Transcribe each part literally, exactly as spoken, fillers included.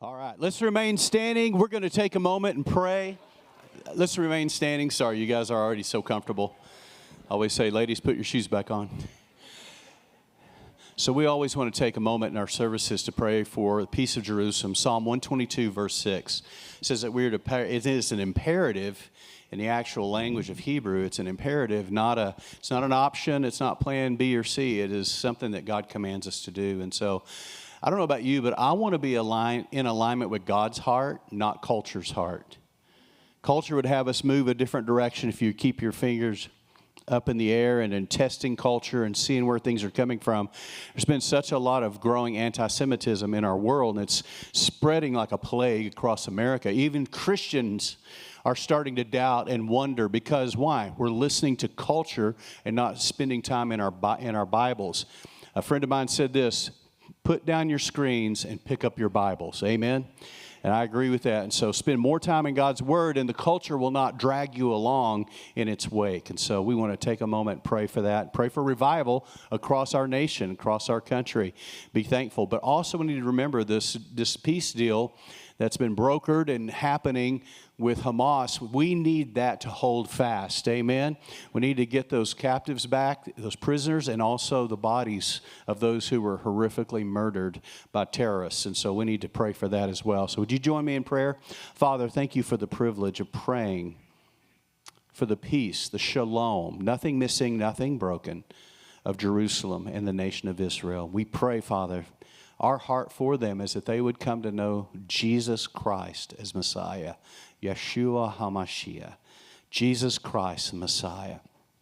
All right, let's remain standing. We're going to take a moment and pray. Let's remain standing. Sorry, you guys are already so comfortable. I always say, ladies, put your shoes back on. So we always want to take a moment in our services to pray for the peace of Jerusalem. Psalm one twenty-two, verse six says that we are to, it is an imperative in the actual language of Hebrew. It's an imperative, not a, it's not an option. It's not plan B or C. It is something that God commands us to do. And so I don't know about you, but I want to be aligned, in alignment with God's heart, not culture's heart. Culture would have us move a different direction if you keep your fingers up in the air and in testing culture and seeing where things are coming from. There's been such a lot of growing anti-Semitism in our world, and it's spreading like a plague across America. Even Christians are starting to doubt and wonder because why? We're listening to culture and not spending time in our in our Bibles. A friend of mine said this, put down your screens and pick up your Bibles. Amen? And I agree with that. And so spend more time in God's Word, and the culture will not drag you along in its wake. And so we want to take a moment and pray for that. Pray for revival across our nation, across our country. Be thankful. But also we need to remember this, this peace deal that's been brokered and happening with Hamas. We need that to hold fast. Amen. We need to get those captives back, those prisoners, and also the bodies of those who were horrifically murdered by terrorists. And so we need to pray for that as well. So would you join me in prayer? Father, thank you for the privilege of praying for the peace, the shalom, nothing missing, nothing broken, of Jerusalem and the nation of Israel. We pray, Father, our heart for them is that they would come to know Jesus Christ as Messiah, Yeshua HaMashiach, Jesus Christ, Messiah.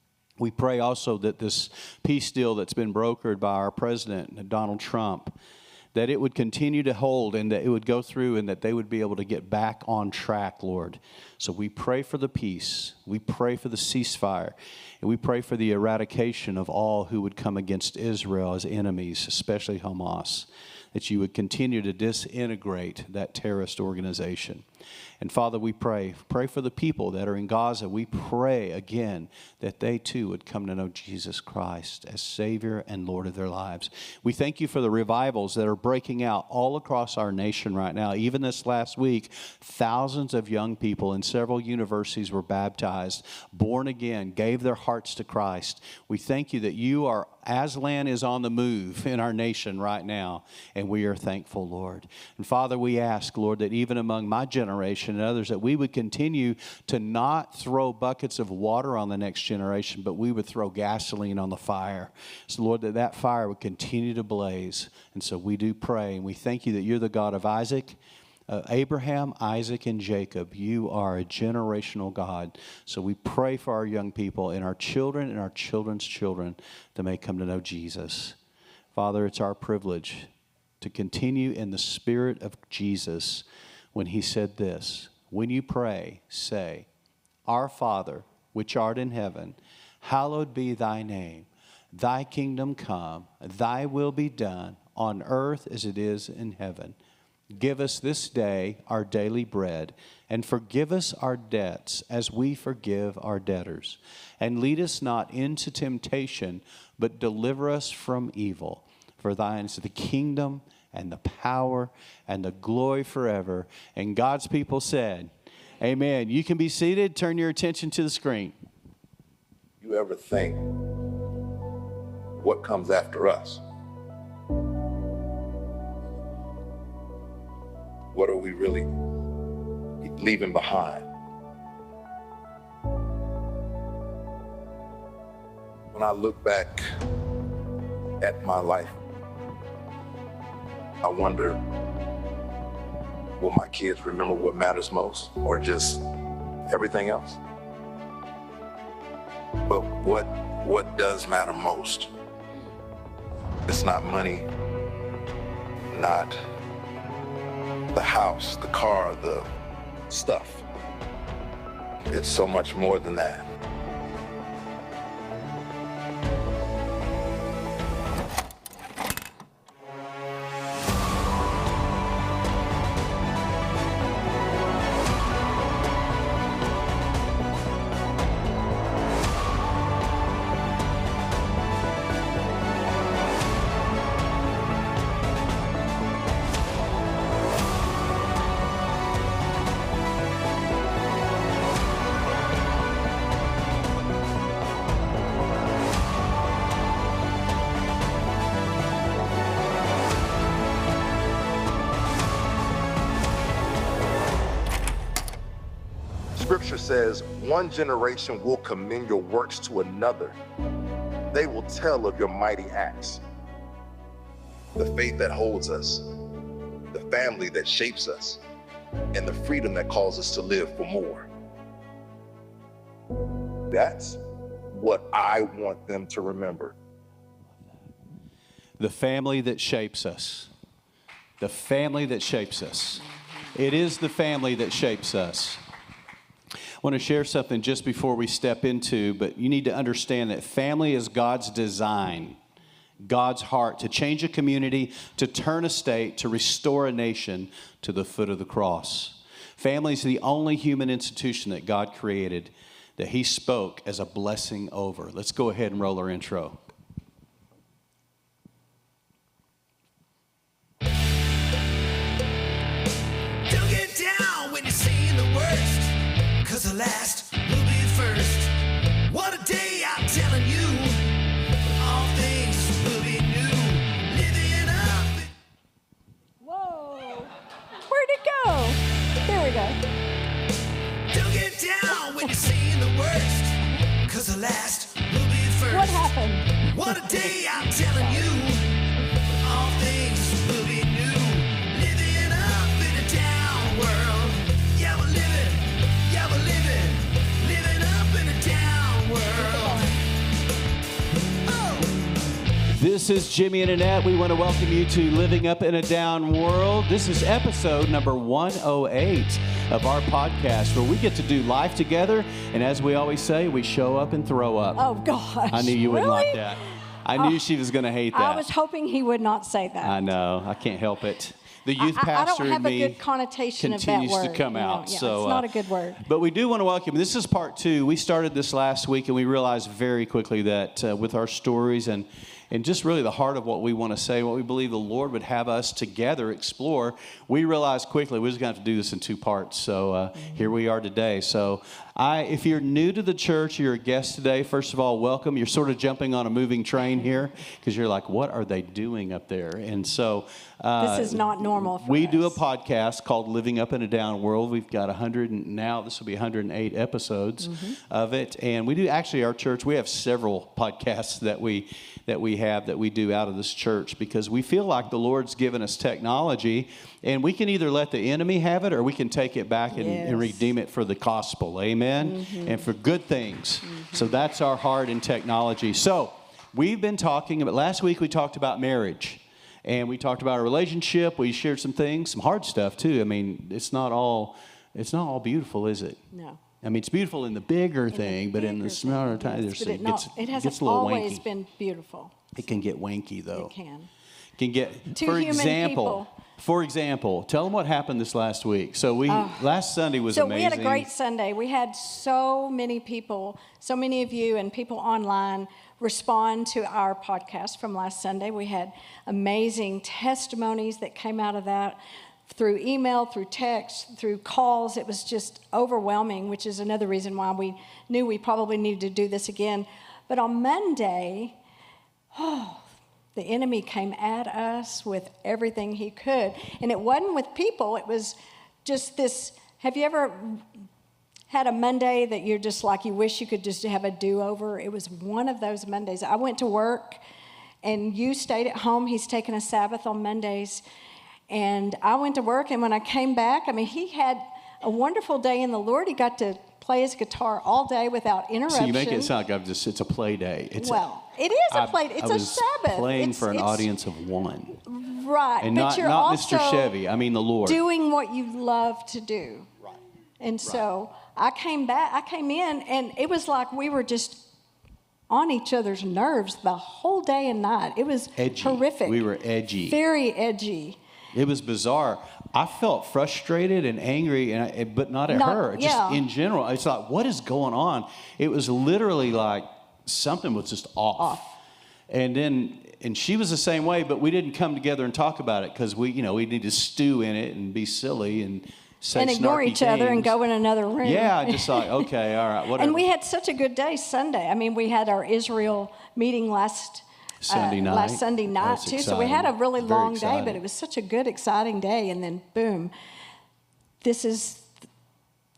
We pray also that this peace deal that's been brokered by our president, Donald Trump, that it would continue to hold and that it would go through and that they would be able to get back on track, Lord. So we pray for the peace. We pray for the ceasefire. And we pray for the eradication of all who would come against Israel as enemies, especially Hamas, that you would continue to disintegrate that terrorist organization. And Father, we pray, pray for the people that are in Gaza. We pray again that they too would come to know Jesus Christ as Savior and Lord of their lives. We thank you for the revivals that are breaking out all across our nation right now. Even this last week, thousands of young people in several universities were baptized, born again, gave their hearts to Christ. We thank you that you are, Aslan is on the move in our nation right now, and we are thankful, Lord. And Father, we ask, Lord, that even among my generation and others, that we would continue to not throw buckets of water on the next generation, but we would throw gasoline on the fire. So, Lord, that that fire would continue to blaze. And so we do pray, and we thank you that you're the God of Isaac, Uh, Abraham, Isaac, and Jacob. You are a generational God. So we pray for our young people and our children and our children's children that may come to know Jesus. Father, it's our privilege to continue in the spirit of Jesus when he said this, when you pray, say, Our Father, which art in heaven, hallowed be thy name. Thy kingdom come, thy will be done on earth as it is in heaven. Give us this day our daily bread, and forgive us our debts as we forgive our debtors. And lead us not into temptation, but deliver us from evil. For thine is the kingdom and the power and the glory forever. And God's people said, Amen. You can be seated. Turn your attention to the screen. You ever think what comes after us? What are we really leaving behind? When I look back at my life, I wonder, will my kids remember what matters most or just everything else? But what, what does matter most? It's not money, not the house, the car, the stuff. It's so much more than that. Scripture says, one generation will commend your works to another. They will tell of your mighty acts. The faith that holds us, the family that shapes us, and the freedom that calls us to live for more. That's what I want them to remember. The family that shapes us. The family that shapes us. It is the family that shapes us. I want to share something just before we step into, but you need to understand that family is God's design, God's heart to change a community, to turn a state, to restore a nation to the foot of the cross. Family is the only human institution that God created that he spoke as a blessing over. Let's go ahead and roll our intro. Cause the last will be first. What a day, I'm telling you. All things will be new. Living up. Whoa. Where'd it go? There we go. Don't get down when you're seeing the worst. Cause the last will be first. What happened? What a day, I'm telling you. All things will be new. Living up in a down world. Yeah, we're living. Yeah, we're living, living up in a down world. Oh. This is Jimmy and Annette. We want to welcome you to Living Up in a Down World. This is episode number one oh eight of our podcast, where we get to do life together. And as we always say, we show up and throw up. Oh, gosh. I knew you wouldn't really? like that. I knew oh, she was going to hate that. I was hoping he would not say that. I know. I can't help it. The youth I, pastor I don't have in me a good connotation continues of that word, to come you know? out. Yeah, so, it's not uh, a good word. But we do want to welcome. This is part two. We started this last week, and we realized very quickly that uh, with our stories and and just really the heart of what we want to say, what we believe the Lord would have us together explore, we realized quickly we're just going to have to do this in two parts. So uh, mm-hmm. here we are today. So I, if you're new to the church, you're a guest today, first of all, welcome. You're sort of jumping on a moving train here because you're like, what are they doing up there? And so uh, this is not normal for we us. do a podcast called Living Up in a Down World. We've got one hundred, and now this will be one hundred eight episodes mm-hmm. of it. And we do, actually, our church, we have several podcasts that we that we have that we do out of this church because we feel like the Lord's given us technology, and we can either let the enemy have it or we can take it back and, yes. and redeem it for the gospel, amen, mm-hmm. and for good things. Mm-hmm. So that's our heart in technology. So we've been talking about, last week we talked about marriage, and we talked about our relationship. We shared some things, some hard stuff too. I mean, it's not all, it's not all beautiful, is it? No. I mean, it's beautiful in the bigger in thing, the but bigger in the smaller thing, time, yes, there's, it, it, not, gets, it hasn't gets a little always wanky. been beautiful. It can get wanky, though. It can. Can get, Two for human example, people. for example, tell them what happened this last week. So we, Uh, last Sunday was so amazing. we had a great Sunday. We had so many people, so many of you and people online respond to our podcast from last Sunday. We had amazing testimonies that came out of that through email, through text, through calls. It was just overwhelming, which is another reason why we knew we probably needed to do this again. But on Monday, oh, the enemy came at us with everything he could. And it wasn't with people. It was just this. Have you ever had a Monday that you're just like, you wish you could just have a do-over? It was one of those Mondays. I went to work, and you stayed at home. He's taken a Sabbath on Mondays. And I went to work, and when I came back, I mean, he had a wonderful day in the Lord. He got to play his guitar all day without interruption. So you make it sound like I'm just, it's a play day. It's well, a, it is a play day. It's I a was Sabbath. playing it's, for an it's, audience of one. Right. And but not, you're not also Mister Chevy, I mean the Lord. doing what you love to do. Right. And right. so I came back, I came in, and it was like we were just on each other's nerves the whole day and night. It was edgy. Horrific. We were edgy. Very edgy. It was bizarre. I felt frustrated and angry, and I, but not at Not- her. Just yeah. in general. It's like, what is going on? It was literally like something was just off. Off. And then, and she was the same way, but we didn't come together and talk about it because we, you know, we need to stew in it and be silly and say And ignore snarky each other and things. go in another room. Yeah, just like, okay, all right, whatever. And we had such a good day Sunday. I mean, we had our Israel meeting last Sunday uh, night. last Sunday That night was too. So we had a exciting. really Very long day, exciting. but it was such a good, exciting day. And then boom, this is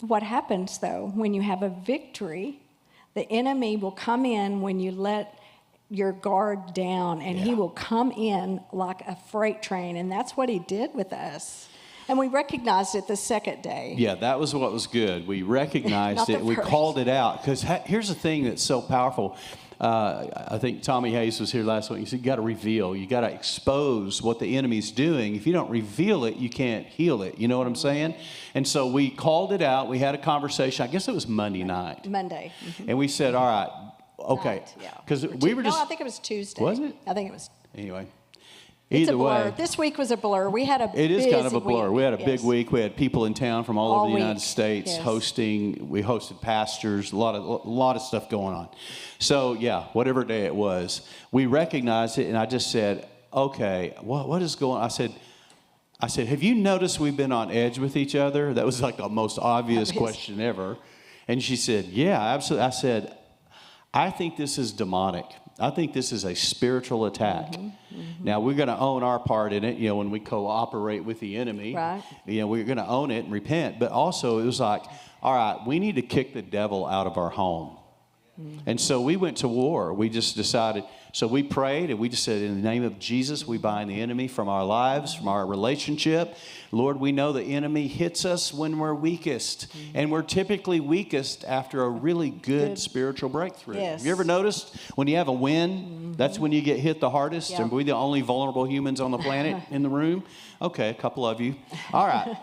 what happens, though, when you have a victory, the enemy will come in when you let your guard down, and he Yeah. will come in like a freight train, and that's what he did with us. And we recognized it the second day. Yeah, that was what was good. We recognized Not the it. We first. called it out. Because ha- here's the thing that's so powerful. Uh, I think Tommy Hayes was here last week. He said, you got to reveal. You got to expose what the enemy's doing. If you don't reveal it, you can't heal it. You know what I'm saying? And so we called it out. We had a conversation. I guess it was Monday night. Monday. Mhm. And we said, all right, okay. Night, yeah. Because Or we Tu- were just, No, I think it was Tuesday. Was it? I think it was. anyway. It's Either a blur. way. This week was a blur. We had a It is kind of busy a blur. week. We had a big Yes. week. We had people in town from all, All over the United week. States Yes. hosting. We hosted pastors. A lot of a lot of stuff going on. So yeah, whatever day it was, we recognized it, and I just said, "Okay, what what is going on?" I said. I said, have you noticed we've been on edge with each other? That was like the most obvious Obvious. question ever. And she said, yeah, absolutely. I said, I think this is demonic. I think this is a spiritual attack. Mm-hmm, mm-hmm. Now, we're going to own our part in it, you know, when we cooperate with the enemy. Right. You know, we're going to own it and repent. But also, it was like, all right, we need to kick the devil out of our home. Mm-hmm. And so we went to war. We just decided. So we prayed and we just said, in the name of Jesus, we bind the enemy from our lives, from our relationship. Lord, we know the enemy hits us when we're weakest. Mm-hmm. And we're typically weakest after a really good, Good. spiritual breakthrough. Yes. Have you ever noticed when you have a win, mm-hmm. that's when you get hit the hardest? Yep. And we the only vulnerable humans on the planet in the room? Okay, a couple of you. All right.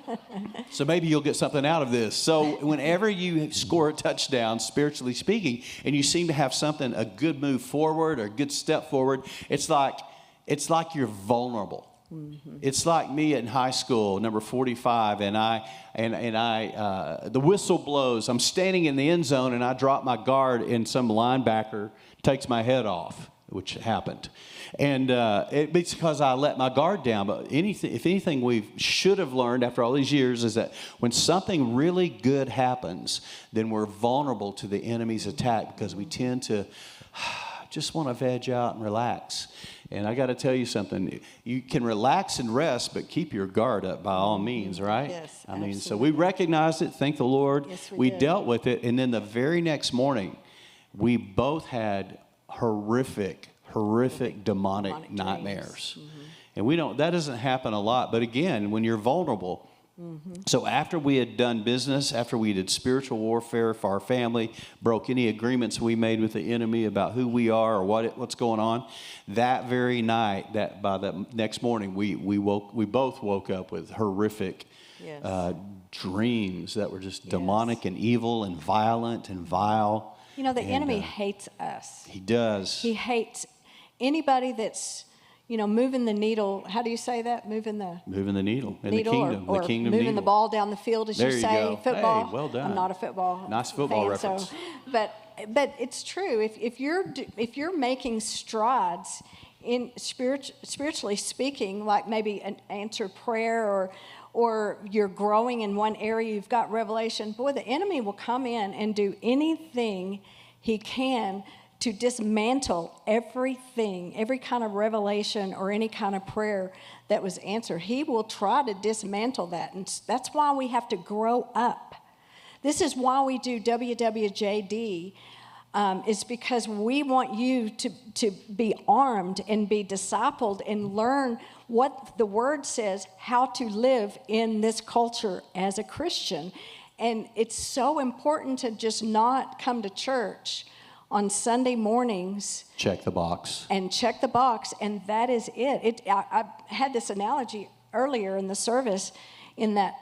So maybe you'll get something out of this. So whenever you score a touchdown, spiritually speaking, and you seem to have something, a good move forward or a good step forward, it's like it's like you're vulnerable. Mm-hmm. It's like me in high school, number forty-five, and I and and I uh, the whistle blows. I'm standing in the end zone, and I drop my guard, and some linebacker takes my head off, which happened. And uh, it, it's because I let my guard down. But anything, if anything we should have learned after all these years is that when something really good happens, then we're vulnerable to the enemy's attack because we tend to just want to veg out and relax. And I got to tell you something. You can relax and rest, but keep your guard up by all means, right? Yes, I mean, so absolutely. we recognized it. Thank the Lord. Yes, we we did. dealt with it. And then the very next morning, we both had horrific, horrific demonic, Demonic dreams. nightmares. And we don't, that doesn't happen a lot. But again, when you're vulnerable, so after we had done business, after we did spiritual warfare for our family, broke any agreements we made with the enemy about who we are or what it, what's going on, that very night, that by the next morning, we we woke we both woke up with horrific Yes. uh, dreams that were just Yes. demonic and evil and violent and vile. You know, the And, enemy uh, hates us. He does. He hates anybody that's, you know, moving the needle. How do you say that? Moving the Moving the needle in needle the kingdom, or, or the kingdom moving needle. the ball down the field, as There you you say. go. Football. Hey, well done. I'm not a football. Nice football fan, reference. So, but but it's true. If if you're do- if you're making strides in spirit, spiritually speaking, like maybe an answered prayer or or you're growing in one area, you've got revelation. Boy, the enemy will come in and do anything he can to dismantle everything, every kind of revelation or any kind of prayer that was answered. He will try to dismantle that. And that's why we have to grow up. This is why we do W W J D, um, is because we want you to, to be armed and be discipled and learn what the Word says, how to live in this culture as a Christian. And it's so important to just not come to church on Sunday mornings Check the box. and check the box, and that is it. It I, I had this analogy earlier in the service in that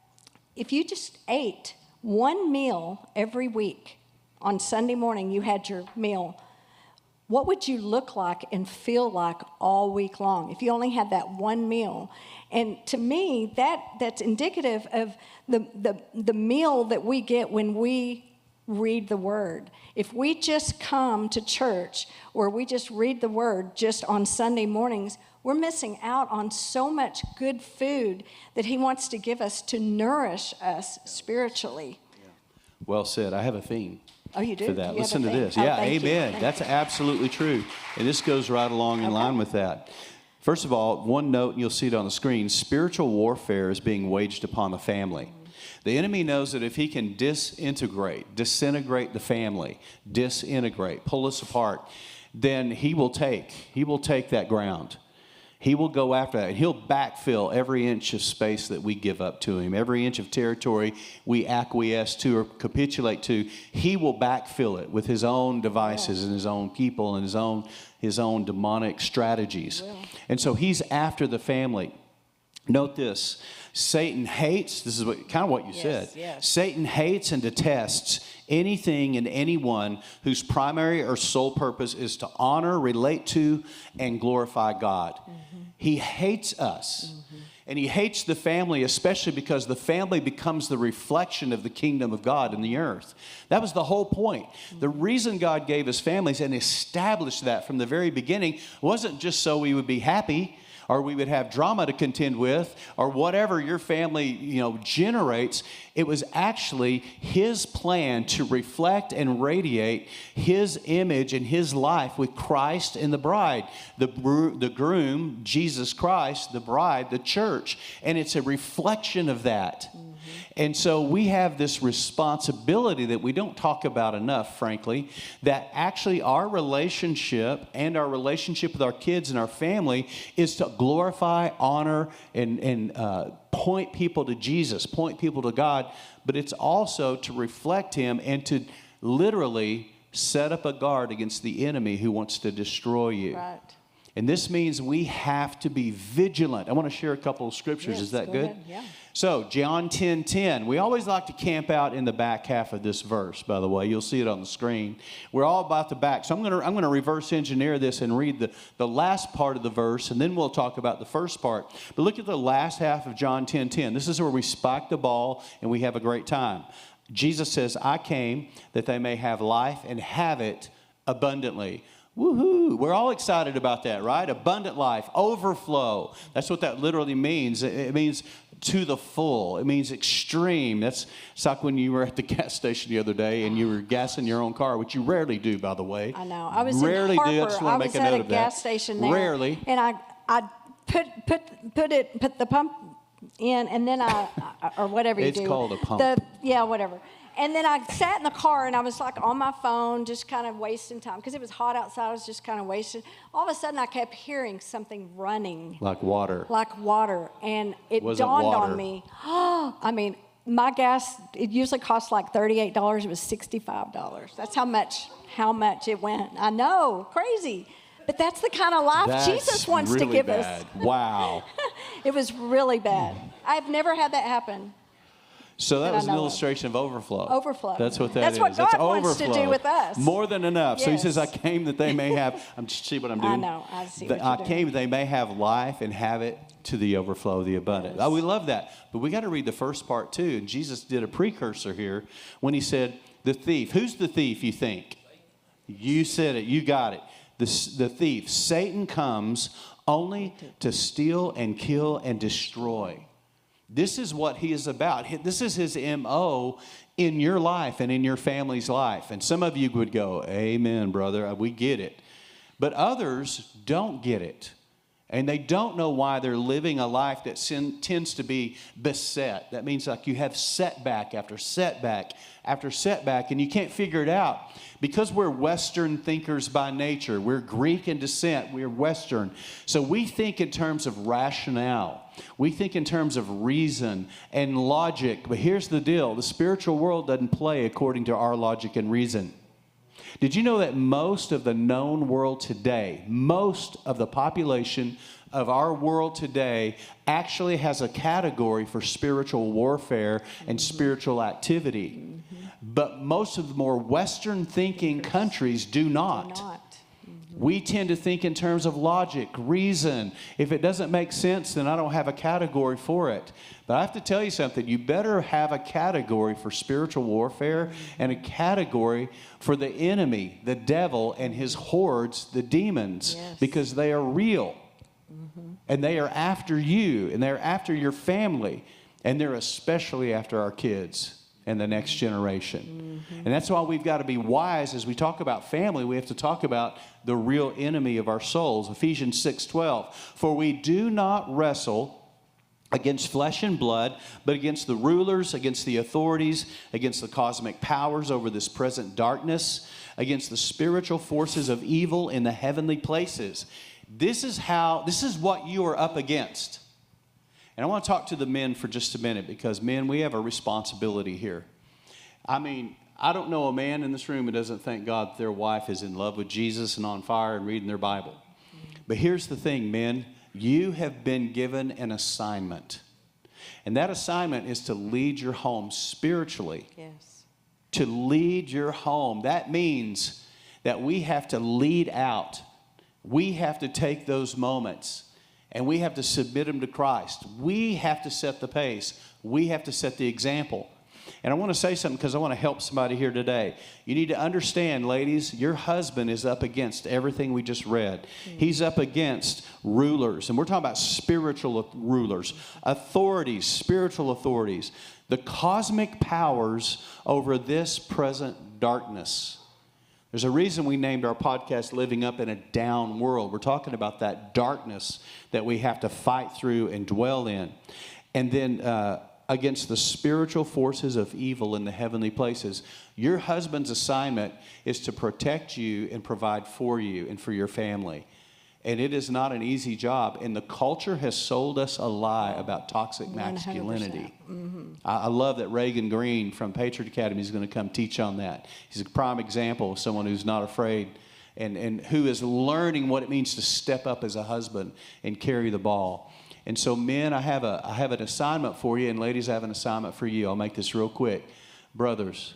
if you just ate one meal every week, on Sunday morning you had your meal, what would you look like and feel like all week long if you only had that one meal? And to me, that that's indicative of the the, the meal that we get when we read the Word. If we just come to church or we just read the Word just on Sunday mornings, we're missing out on so much good food that He wants to give us to nourish us spiritually. Well said. I have a theme. Oh, you do? For that. You have Listen a to theme? this. Oh, Yeah, thank you. amen. Thank That's you. absolutely true. And this goes right along in Okay. line with that. First of all, one note, and you'll see it on the screen, spiritual warfare is being waged upon the family. The enemy knows that if he can disintegrate, disintegrate the family, disintegrate, pull us apart, then he will take, he will take that ground. He will go after that, and he'll backfill every inch of space that we give up to him, every inch of territory we acquiesce to or capitulate to. He will backfill it with his own devices and his own people and his own his own demonic strategies. And so he's after the family. Note this: Satan hates. This is what kind of what you Yes, said. yes. Satan hates and detests anything and anyone whose primary or sole purpose is to honor, relate to, and glorify God. Mm-hmm. He hates us. Mm-hmm. And he hates the family, especially because the family becomes the reflection of the kingdom of God in the earth. That was the whole point. Mm-hmm. The reason God gave us families and established that from the very beginning wasn't just so we would be happy, or we would have drama to contend with, or whatever your family, you know, generates. It was actually his plan to reflect and radiate his image and his life with Christ and the bride. The, the groom, Jesus Christ, the bride, the church. And it's a reflection of that. Mm-hmm. And so we have this responsibility that we don't talk about enough, frankly, that actually our relationship and our relationship with our kids and our family is to glorify, honor, and, and uh, point people to Jesus, point people to God, but it's also to reflect him and to literally set up a guard against the enemy who wants to destroy you. Right. And this means we have to be vigilant. I want to share a couple of scriptures. Yes, Is that go good? ahead. Yeah. So, John ten ten. We always like to camp out in the back half of this verse, by the way. You'll see it on the screen. We're all about the back. So I'm going to I'm going to reverse engineer this and read the, the last part of the verse, and then we'll talk about the first part. But look at the last half of John ten ten. This is where we spike the ball and we have a great time. Jesus says, I came that they may have life and have it abundantly. Woohoo! We're all excited about that, right? Abundant life, overflow. That's what that literally means. It means to the full. It means extreme. That's it's like when you were at the gas station the other day and you were gassing your own car, which you rarely do, by the way. I know. I was rarely in Harper. do. I just want to make a note was at a of gas that. station there. Rarely. And I, I put put put it put the pump in, and then I or whatever you It's do. called a pump. The, yeah, whatever. And then I sat in the car, and I was like on my phone, just kind of wasting time because it was hot outside. I was just kind of wasting. All of a sudden, I kept hearing something running, Like water. like water, and it Wasn't dawned water. on me. Oh, I mean, my gas, it usually costs like thirty-eight dollars. It was sixty-five dollars. That's how much, how much it went. I know, crazy. But that's the kind of life That's Jesus wants really to give bad. us. Wow. It was really bad. I've never had that happen. So that that I was an know of. illustration of overflow. Overflow. That's what that That's is. what God That's wants to do overflow. with us. More than enough. So he says, I Yes. came that they may have, I'm see what I'm doing? I know. I see That what you're I doing. came that they may have life and have it to the overflow, the abundant. Oh, we love that. But we got to read the first part too. And Jesus did a precursor here when he said, the thief. Who's the thief, you think? You said it. You got it. The, the thief. Satan comes only to steal and kill and destroy. This is what he is about. This is his M O in your life and in your family's life. And some of you would go, amen, brother, we get it. But others don't get it. And they don't know why they're living a life that sin, tends to be beset. That means like you have setback after setback after setback, and you can't figure it out. Because we're Western thinkers by nature, we're Greek in descent, we're Western. So we think in terms of rationale. We think in terms of reason and logic. But here's the deal. The spiritual world doesn't play according to our logic and reason. Did you know that most of the known world today, most of the population of our world today actually has a category for spiritual warfare and spiritual activity? Mm-hmm. But most of the more Western thinking countries do not. Do not. We tend to think in terms of logic, reason. If it doesn't make sense, then I don't have a category for it. But I have to tell you something. You better have a category for spiritual warfare and a category for the enemy, the devil, and his hordes, the demons, Yes. because they are real. Mm-hmm. And they are after you, and they're after your family, and they're especially after our kids and the next generation. Mm-hmm. And that's why we've got to be wise. As we talk about family, we have to talk about the real enemy of our souls. Ephesians six twelve. For we do not wrestle against flesh and blood, but against the rulers, against the authorities, against the cosmic powers over this present darkness, against the spiritual forces of evil in the heavenly places. This is how, this is what you are up against. And I want to talk to the men for just a minute, because men, we have a responsibility here. I mean, I don't know a man in this room who doesn't thank God that their wife is in love with Jesus and on fire and reading their Bible. But here's the thing, men. You have been given an assignment. And that assignment is to lead your home spiritually. Yes. To lead your home. That means that we have to lead out. We have to take those moments and we have to submit them to Christ. We have to set the pace. We have to set the example. And I want to say something because I want to help somebody here today. You need to understand, ladies, your husband is up against everything we just read. Mm-hmm. He's up against rulers, and we're talking about spiritual rulers, authorities, spiritual authorities, the cosmic powers over this present darkness. There's a reason we named our podcast Living Up in a Down World. We're talking about that darkness that we have to fight through and dwell in. And then uh, against the spiritual forces of evil in the heavenly places. Your husband's assignment is to protect you and provide for you and for your family. And it is not an easy job. And the culture has sold us a lie about toxic masculinity. Mm-hmm. I, I love that Reagan Green from Patriot Academy is going to come teach on that. He's a prime example of someone who's not afraid and, and who is learning what it means to step up as a husband and carry the ball. And so, men, I have a I have an assignment for you, and ladies, I have an assignment for you. I'll make this real quick. Brothers,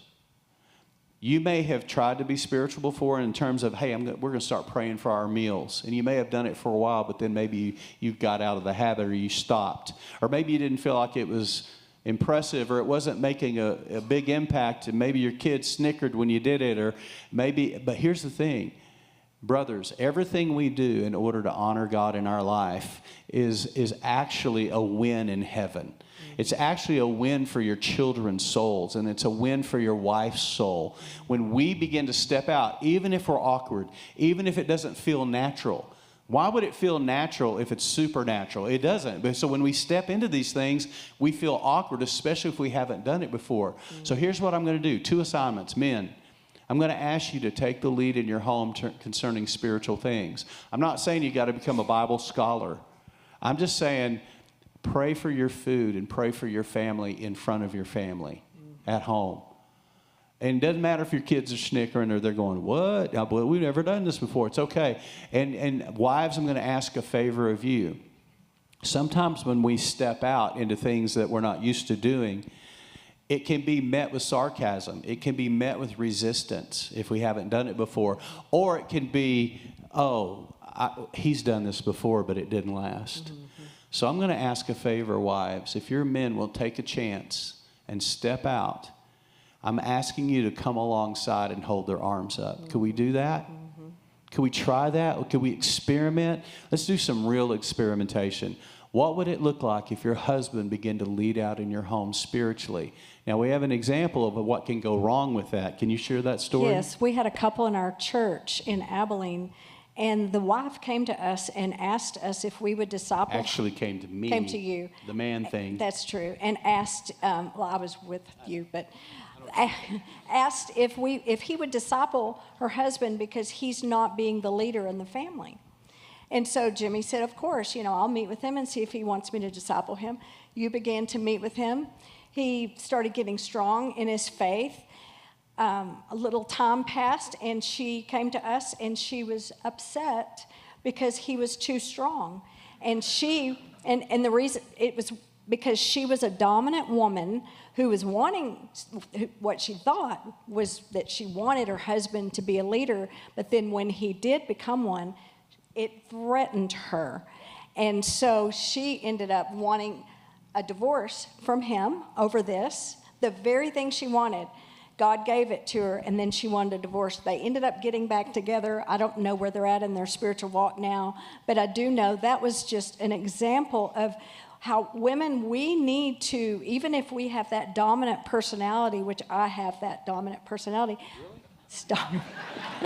you may have tried to be spiritual before in terms of, hey, I'm gonna, we're going to start praying for our meals. And you may have done it for a while, but then maybe you, you got out of the habit or you stopped. Or maybe you didn't feel like it was impressive or it wasn't making a, a big impact, and maybe your kids snickered when you did it. Or maybe, but here's the thing. Brothers, everything we do in order to honor God in our life is, is actually a win in heaven. It's actually a win for your children's souls, and it's a win for your wife's soul. When we begin to step out, even if we're awkward, even if it doesn't feel natural. Why would it feel natural if it's supernatural? It doesn't. But so when we step into these things, we feel awkward, especially if we haven't done it before. Mm-hmm. So here's what I'm going to do. Two assignments. Men, I'm going to ask you to take the lead in your home ter- concerning spiritual things. I'm not saying you got to become a Bible scholar. I'm just saying pray for your food and pray for your family in front of your family mm-hmm. at home. And it doesn't matter if your kids are snickering or they're going, what? Oh, boy, we've never done this before. It's okay. And, and wives, I'm going to ask a favor of you. Sometimes when we step out into things that we're not used to doing, it can be met with sarcasm. It can be met with resistance if we haven't done it before. Or it can be, oh, I, he's done this before, but it didn't last. Mm-hmm. So I'm going to ask a favor, wives. If your men will take a chance and step out, I'm asking you to come alongside and hold their arms up. Mm-hmm. Could we do that? Mm-hmm. Could we try that? Could we experiment? Let's do some real experimentation. What would it look like if your husband began to lead out in your home spiritually? Now, we have an example of what can go wrong with that. Can you share that story? Yes, we had a couple in our church in Abilene, and the wife came to us and asked us if we would disciple. Actually came to me. Came to you. The man thing. That's true. And asked, um, well, I was with you, but asked if we if he would disciple her husband because he's not being the leader in the family. And so Jimmy said, of course, you know, I'll meet with him and see if he wants me to disciple him. You began to meet with him. He started getting strong in his faith. Um, a little time passed, and she came to us, and she was upset because he was too strong. And she, and, and the reason, it was because she was a dominant woman who was wanting, what she thought was that she wanted her husband to be a leader, but then when he did become one, it threatened her. And so she ended up wanting a divorce from him over this, the very thing she wanted. God gave it to her, and then she wanted a divorce. They ended up getting back together. I don't know where they're at in their spiritual walk now, but I do know that was just an example of how women, we need to, even if we have that dominant personality, which I have that dominant personality. Really? Stop.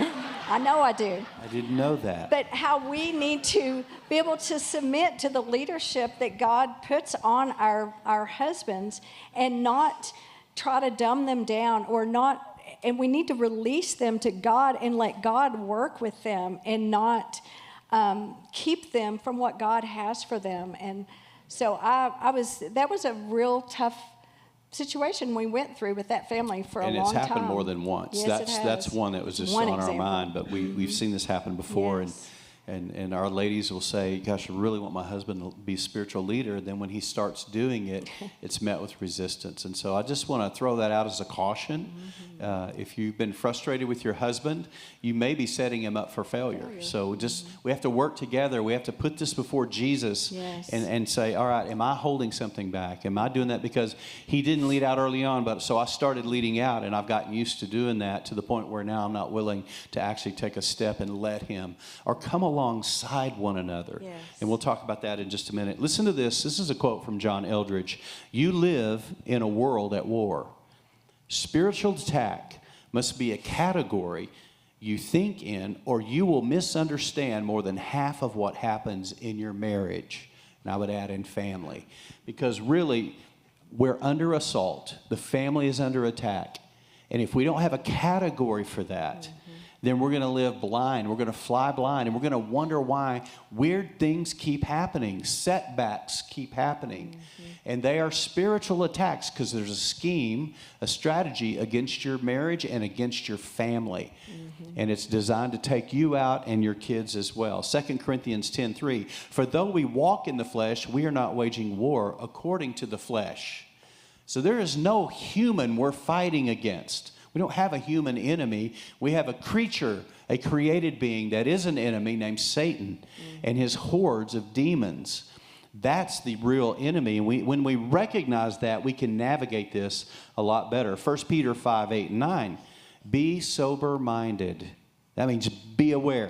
I know I do. I didn't know that. But how we need to be able to submit to the leadership that God puts on our, our husbands and not try to dumb them down or not, and we need to release them to God and let God work with them and not um, keep them from what God has for them. And so I, I was, that was a real tough situation we went through with that family for a and long time. it's happened more than once. Yes, that's it has. that's one that was just One on example. our mind, but we, we've seen this happen before. Yes. And, and, and our ladies will say, gosh, I really want my husband to be a spiritual leader. Then when he starts doing it, it's met with resistance. And so I just want to throw that out as a caution. Mm-hmm. Uh, if you've been frustrated with your husband, you may be setting him up for failure. failure. So just, mm-hmm. we have to work together. We have to put this before Jesus yes. and, and say, all right, am I holding something back? Am I doing that because he didn't lead out early on, but so I started leading out and I've gotten used to doing that to the point where now I'm not willing to actually take a step and let him or come alongside one another. Yes. And we'll talk about that in just a minute. Listen to this. This is a quote from John Eldridge. You live in a world at war. Spiritual attack must be a category you think in, or you will misunderstand more than half of what happens in your marriage. And I would add in family. Because really, we're under assault. The family is under attack. And if we don't have a category for that, mm-hmm. then we're going to live blind. We're going to fly blind. And we're going to wonder why weird things keep happening. Setbacks keep happening. Mm-hmm. And they are spiritual attacks because there's a scheme, a strategy against your marriage and against your family. Mm-hmm. And it's designed to take you out and your kids as well. Second Corinthians ten three, for though we walk in the flesh, we are not waging war according to the flesh. So there is no human we're fighting against. We don't have a human enemy. We have a creature, a created being that is an enemy named Satan mm-hmm. and his hordes of demons. That's the real enemy. And we, when we recognize that, we can navigate this a lot better. First Peter five, eight, and nine. Be sober-minded. That means be aware.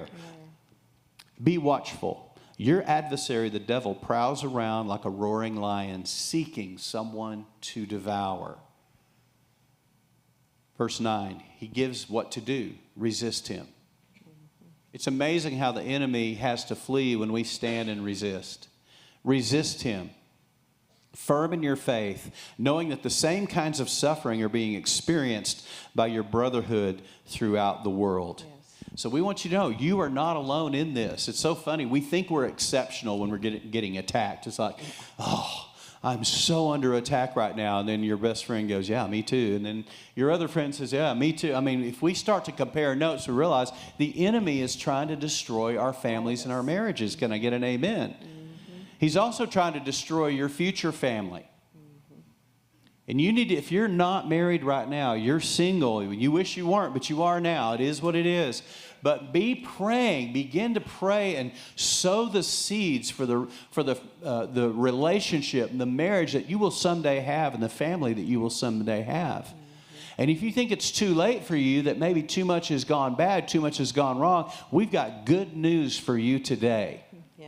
Yeah. Be watchful. Your adversary, the devil, prowls around like a roaring lion, seeking someone to devour. Verse nine, he gives what to do. Resist him. It's amazing how the enemy has to flee when we stand and resist. Resist him. Firm in your faith, knowing that the same kinds of suffering are being experienced by your brotherhood throughout the world. Yes. So we want you to know you are not alone in this. It's so funny. We think we're exceptional when we're getting, getting attacked. It's like, oh, I'm so under attack right now. And then your best friend goes, yeah, me too. And then your other friend says, yeah, me too. I mean, if we start to compare notes, we realize the enemy is trying to destroy our families and our marriages. Can I get an amen? Mm-hmm. He's also trying to destroy your future family. Mm-hmm. And you need to, if you're not married right now, you're single. You wish you weren't, but you are now. It is what it is. But be praying. Begin to pray and sow the seeds for the for the uh, the relationship, the marriage that you will someday have, and the family that you will someday have. Mm-hmm. And if you think it's too late for you, that maybe too much has gone bad, too much has gone wrong, we've got good news for you today. Yes.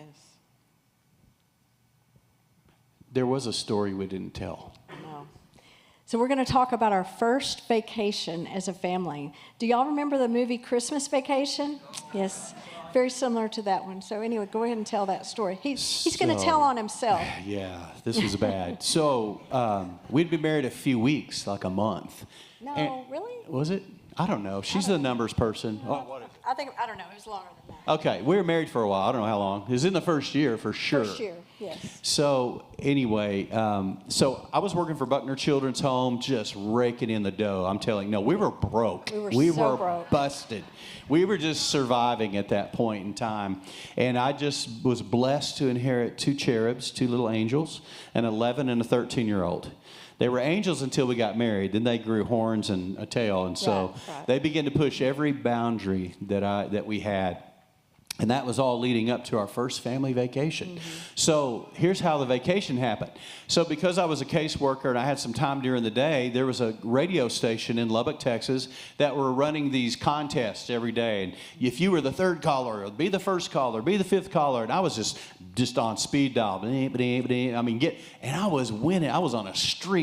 There was a story we didn't tell. No. So we're going to talk about our first vacation as a family. Do y'all remember the movie Christmas Vacation? Yes. Very similar to that one. So anyway, go ahead and tell that story. He's, he's going to So- tell on himself. Yeah, this was bad. So um, we'd been married a few weeks, like a month. No, And- really? Was it? I don't know. She's the numbers person. Oh, what is it? I think, I don't know, it was longer than that. Okay, we were married for a while. I don't know how long. It was in the first year for sure. First year, yes. So anyway, um, so I was working for Buckner Children's Home, just raking in the dough. I'm telling you, no, we were broke. We were so broke. busted. We were just surviving at that point in time. And I just was blessed to inherit two cherubs, two little angels, an eleven and a thirteen-year-old. They were angels until we got married. Then they grew horns and a tail, and so Right, right. they began to push every boundary that I that we had. And that was all leading up to our first family vacation. Mm-hmm. So here's how the vacation happened. So because I was a caseworker and I had some time during the day, there was a radio station in Lubbock, Texas, that were running these contests every day. And if you were the third caller, be the first caller, be the fifth caller. And I was just just on speed dial. I mean, get, and I was winning. I was on a streak.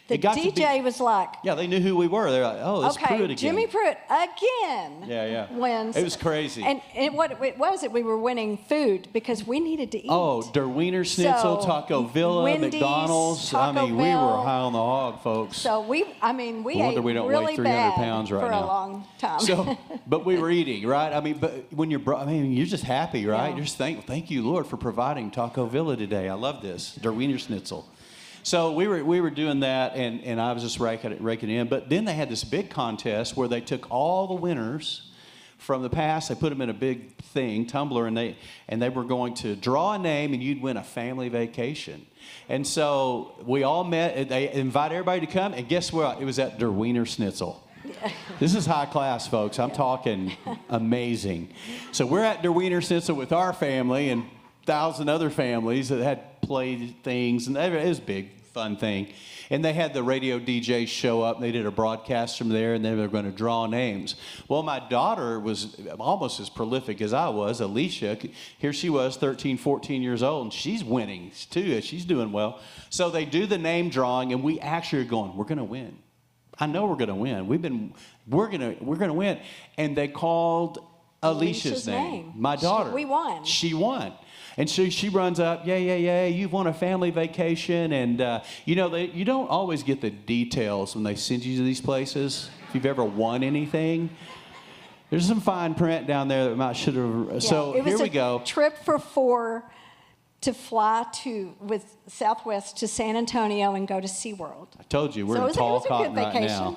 The it got D to be- J was like, yeah, they knew who we were. They're like, oh, it's okay, Pruitt again. Jimmy Pruitt again. Yeah, yeah. Wins. It was crazy. And, and what it was it? We were winning food because we needed to eat. Oh, Der Wiener Schnitzel, So, Taco Villa, Wendy's, McDonald's. Taco I mean, we were Bell. high on the hog, folks. So we, I mean, we No wonder ate we don't weigh really three hundred bad pounds right for now. a long time. So, but we were eating, right? I mean, but when you're, bro- I mean, you're just happy, right? Yeah. You're just thankful. Thank you, Lord, for providing Taco Villa today. I love this, Der Wiener Schnitzel. So we were we were doing that, and, and I was just raking it, raking it in. But then they had this big contest where they took all the winners from the past. They put them in a big thing, tumbler, and they and they were going to draw a name, and you'd win a family vacation. And so we all met. They invited everybody to come, and guess what? It was at Der Wiener Schnitzel. This is high class, folks. I'm talking amazing. So we're at Der Wiener Schnitzel with our family and thousand other families that had played things, and it was a big, fun thing. And they had the radio D Js show up, and they did a broadcast from there, and they were going to draw names. Well, my daughter was almost as prolific as I was, Alicia. Here she was, thirteen, fourteen years old, and she's winning too. She's doing well. So they do the name drawing, and we actually are going, we're going to win. I know we're going to win. We've been, we're going to, we're going to win. And they called Alicia's, Alicia's name, name. my She- daughter. we won. She won. And so she runs up, yeah, yeah, yeah, you've won a family vacation. And, uh, you know, they, you don't always get the details when they send you to these places. If you've ever won anything, there's some fine print down there that might should have. Yeah, So it was here we a go. Trip for four to fly to with Southwest to San Antonio and go to SeaWorld. I told you, we're So it in was a- it tall was a good cotton right vacation. now.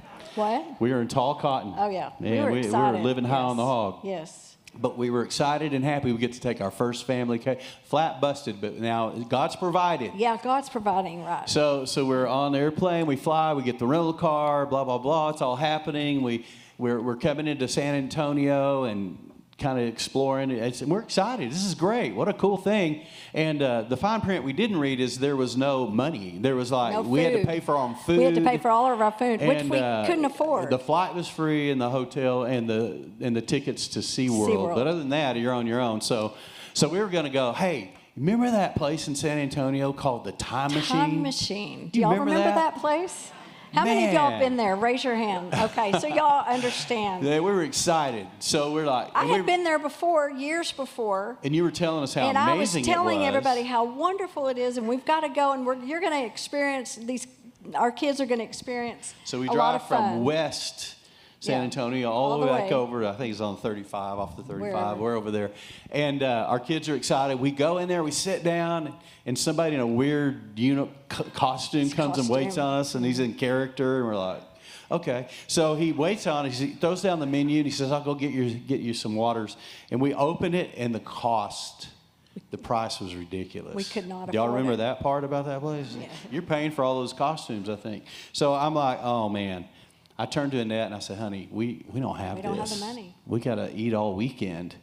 What? We are in tall cotton. Oh yeah, Man, we were we, excited. we were living high Yes. on the hog. Yes. But we were excited and happy we get to take our first family ca- flat busted, but now God's provided. Yeah, God's providing, right? So so we're on the airplane, we fly, we get the rental car, blah blah blah. It's all happening. We we're we're coming into San Antonio and kind of exploring. It's, and we're excited. This is great. What a cool thing. And uh, the fine print we didn't read is there was no money. There was like No we had to food. pay for our own food. We had to pay for all of our food, which And, we uh, couldn't afford. The flight was free, and the hotel, and the and the tickets to SeaWorld. SeaWorld. But other than that, you're on your own. So, so we were going to go. Hey, remember that place in San Antonio called the Time Machine? Time Machine. Do You y'all remember remember, that? that? place? How many of y'all Man. been there? Raise your hand. Okay, so y'all understand. Yeah, we were excited. So we're like, I and, we, had been there before, years before. and you were telling us how And I was amazing telling it was. everybody how wonderful it is, and we've got to go, and we're, you're going to experience these. Our kids are going to experience So we a lot drive of from fun. west San Yeah. Antonio all, All the the way back way. over. I think it's on thirty-five, off the thirty-five. Wherever. We're over there, and uh, our kids are excited. We go in there, we sit down, and somebody in a weird uni- co- costume His comes and waits costume. on us, and he's in character, and we're like, okay. So he waits on us. He throws down the menu, and he says, "I'll go get you get you some waters." And we open it, and the cost. The price was ridiculous. We could not Do y'all afford remember it. that part about that place? Yeah. You're paying for all those costumes, I think. So I'm like, oh man. I turned to Annette and I said, honey, we, we don't have We this. don't have the money. We got to eat all weekend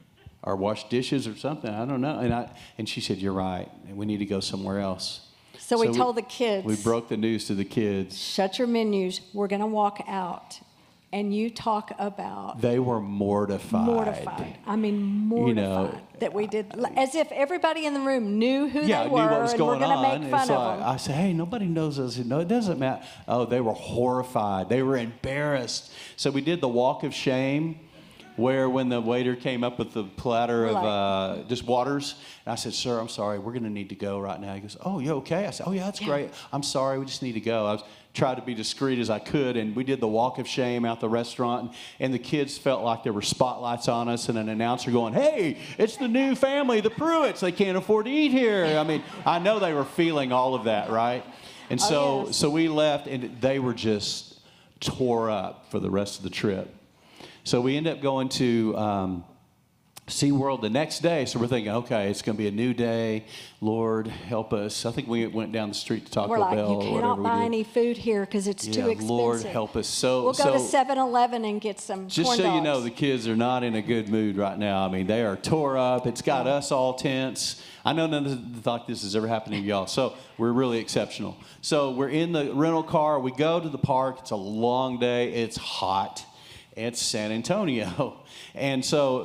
or wash dishes or something. I don't know. And I and she said, you're right. And we need to go somewhere else. So we told the kids. We broke the news to the kids. Shut your menus. We're going to walk out, and you talk about They were mortified. mortified. I mean, mortified know, that we did, as if everybody in the room knew who Yeah, they knew were, what was and we're going going to on. make fun It's of like, them. I said, hey, nobody knows us. No, it doesn't matter. Oh, they were horrified. They were embarrassed. So we did the walk of shame, where when the waiter came up with the platter of Like- uh, just waters, and I said, sir, I'm sorry, we're going to need to go right now. He goes, oh, you okay? I said, oh, yeah, that's great. I'm sorry, we just need to go. I was tried to be discreet as I could, and we did the walk of shame out the restaurant, and the kids felt like there were spotlights on us and an announcer going, hey, it's the new family, the Pruitts. They can't afford to eat here. I mean, I know they were feeling all of that, right? And so, Oh, yes. so we left, and they were just tore up for the rest of the trip. So we ended up going to um, SeaWorld the next day. So we're thinking, okay, it's going to be a new day. Lord, help us. I think we went down the street to Taco We're like, Bell you or whatever cannot we buy did. any food here because it's yeah, too expensive. Lord, help us. So, We'll go so to seven eleven and get some just corn so you dogs. know, the kids are not in a good mood right now. I mean, they are tore up. It's got us all tense. I know nothing like this has ever happened to y'all. So we're really exceptional. So we're in the rental car. We go to the park. It's a long day. It's hot. It's San Antonio. And so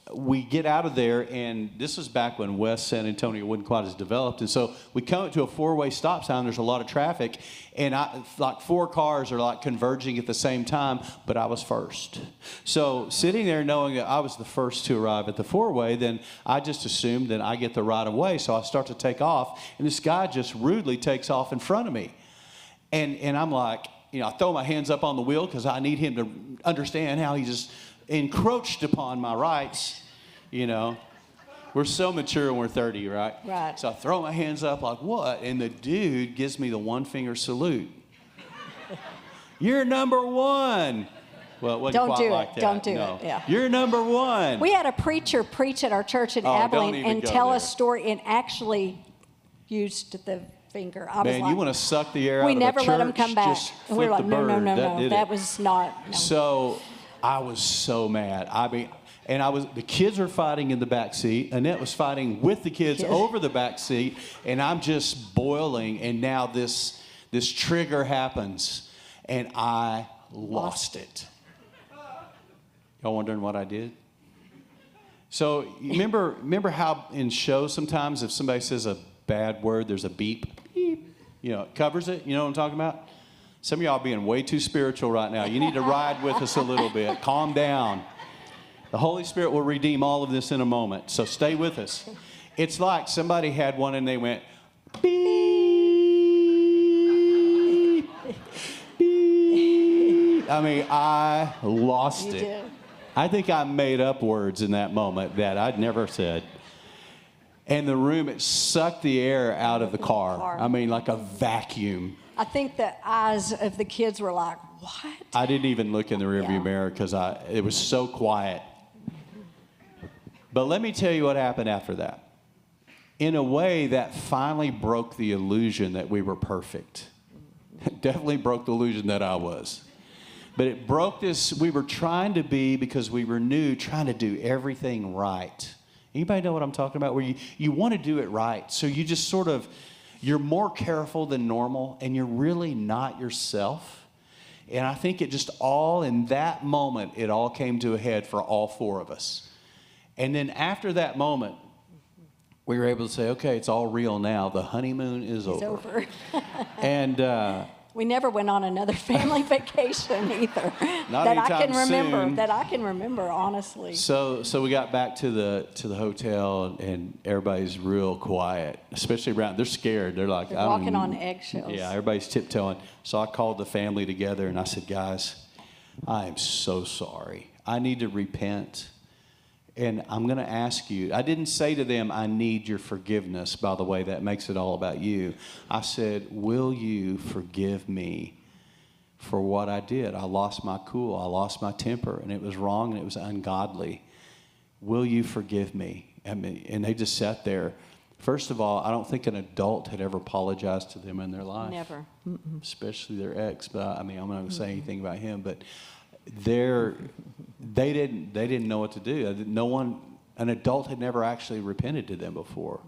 we get out of there, and this was back when West San Antonio wasn't quite as developed. And so we come to a four-way stop sign. There's a lot of traffic, and I, like four cars are like converging at the same time, but I was first. So sitting there knowing that I was the first to arrive at the four-way, then I just assumed that I get the right of way. So I start to take off, and this guy just rudely takes off in front of me. And, and I'm like, you know, I throw my hands up on the wheel because I need him to understand how he just encroached upon my rights, you know. We're so mature when we're thirty, right? Right. So I throw my hands up like, what? And the dude gives me the one finger salute. You're number one. Well, it wasn't Don't quite do it. like that. Don't do no. it. Yeah. You're number one. We had a preacher preach at our church in Oh, don't Abilene even and go tell there. a story and actually used the finger. I was Man, like, you want to suck the air out we of a never church? let him come back. Just And we were flip like, the no, no, bird. no, That no. did That it. was not. No. So I was so mad. I mean, and I was, the kids were fighting in the back seat. Annette was fighting with the kids Kid. over the back seat, and I'm just boiling. And now this this trigger happens, and I lost it. Y'all wondering what I did? So you remember remember how in shows sometimes if somebody says a bad word, there's a beep, beep, you know, it covers it. You know what I'm talking about? Some of y'all being way too spiritual right now. You need to ride with us a little bit. Calm down. The Holy Spirit will redeem all of this in a moment, so stay with us. It's like somebody had one and they went, beep, beep. I mean, I lost You it. did. I think I made up words in that moment that I'd never said. And the room, it sucked the air out of the car. Car. I mean, like a vacuum. I think the eyes of the kids were like, what? I didn't even look in the rearview Yeah. mirror because I it was so quiet. But let me tell you what happened after that. In a way, that finally broke the illusion that we were perfect. It definitely broke the illusion that I was. But it broke this, we were trying to be, because we were new, trying to do everything right. Anybody know what I'm talking about? Where you, you want to do it right. So you just sort of, you're more careful than normal, and you're really not yourself. And I think it just all, in that moment, it all came to a head for all four of us. And then after that moment, we were able to say, okay, it's all real now. The honeymoon is It's over. over. And uh, We never went on another family vacation either. Not that I can anytime remember. soon. That I can remember, honestly. so so we got back to the to the hotel, and, and everybody's real quiet, especially around. They're scared. They're like, They're I don't walking even- on eggshells. Yeah, everybody's tiptoeing. So I called the family together, and I said, guys, I am so sorry. I need to repent. And I'm going to ask you, I didn't say to them, I need your forgiveness. By the way, that makes it all about you. I said, will you forgive me for what I did? I lost my cool. I lost my temper, and it was wrong, and it was ungodly. Will you forgive me? I mean, and they just sat there. First of all, I don't think an adult had ever apologized to them in their life. Never. Especially their ex. But I mean, I'm not going to say anything about him, but they're, they didn't they didn't know what to do. No one, an adult had never actually repented to them before.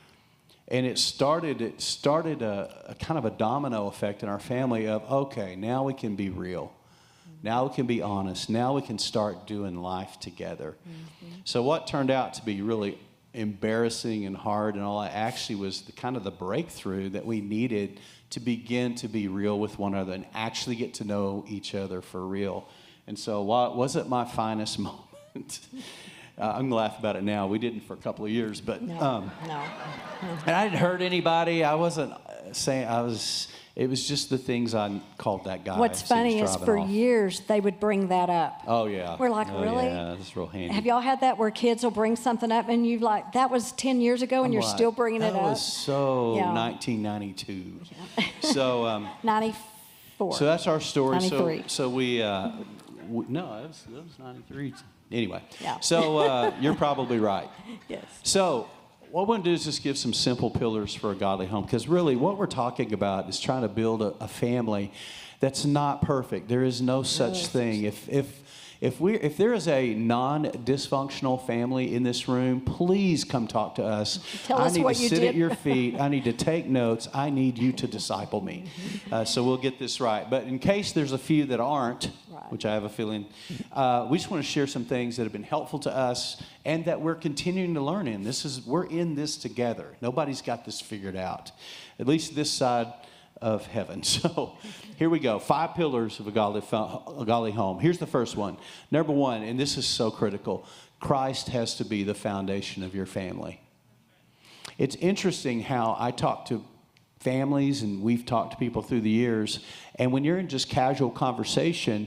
And it started it started a, a kind of a domino effect in our family of, okay, now we can be real. Now we can be honest. Now we can start doing life together. Mm-hmm. So what turned out to be really embarrassing and hard and all that actually was the kind of the breakthrough that we needed to begin to be real with one another and actually get to know each other for real. And so while it wasn't my finest moment, uh, I'm going to laugh about it now. We didn't for a couple of years, but No. um, no. and I didn't hurt anybody. I wasn't uh, saying I was. It was just the things I called that guy. What's as he was funny is driving for off. years they would bring that up. Oh yeah. We're like, oh, really? Yeah, that's real handy. Have y'all had that where kids will bring something up and you like, that was ten years ago and I'm you're like, still bringing it that up? was so Yeah. nineteen ninety-two. So um, ninety-four. so that's our story. So ninety-three. so we. Uh, w- no, it was, it was ninety-three. Anyway. Yeah. So uh, you're probably right. Yes. So what we're going to do is just give some simple pillars for a godly home. Because really what we're talking about is trying to build a, a family that's not perfect. There is no such thing. If if if we if there is a non-dysfunctional family in this room, please come talk to us. Tell I us need what to you sit did. at your feet. I need to take notes. I need you to disciple me. Uh, so we'll get this right. But in case there's a few that aren't, Right. which I have a feeling. Uh, we just want to share some things that have been helpful to us and that we're continuing to learn in. This is we're in this together. Nobody's got this figured out, at least this side of heaven. So here we go. Five pillars of a godly, a godly home. Here's the first one. Number one, and this is so critical, Christ has to be the foundation of your family. It's interesting how I talk to families, and we've talked to people through the years, and when you're in just casual conversation,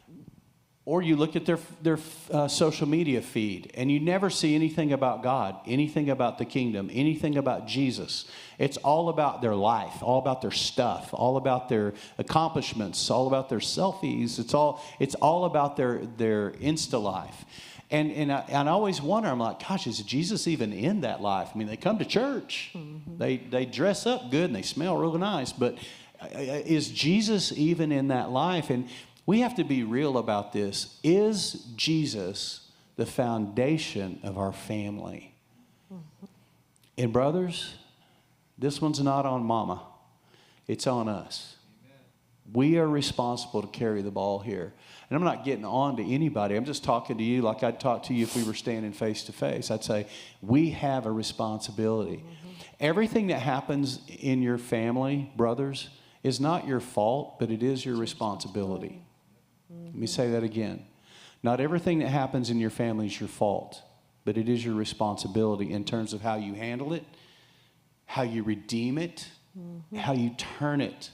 or you look at their their uh, social media feed, and you never see anything about God, anything about the kingdom, anything about Jesus. It's all about their life, all about their stuff, all about their accomplishments, all about their selfies. It's all it's all about their their Insta life. And and I, and I always wonder, I'm like, gosh, is Jesus even in that life? I mean, they come to church, mm-hmm. they they dress up good, and they smell real nice, but is Jesus even in that life? And we have to be real about this. Is Jesus the foundation of our family? Mm-hmm. And brothers, this one's not on mama. It's on us. Amen. We are responsible to carry the ball here. And I'm not getting on to anybody. I'm just talking to you like I'd talk to you if we were standing face to face. I'd say, we have a responsibility. Mm-hmm. Everything that happens in your family, brothers, is not your fault, but it is your responsibility. Mm-hmm. Let me say that again. Not everything that happens in your family is your fault, but it is your responsibility in terms of how you handle it, how you redeem it, mm-hmm. how you turn it.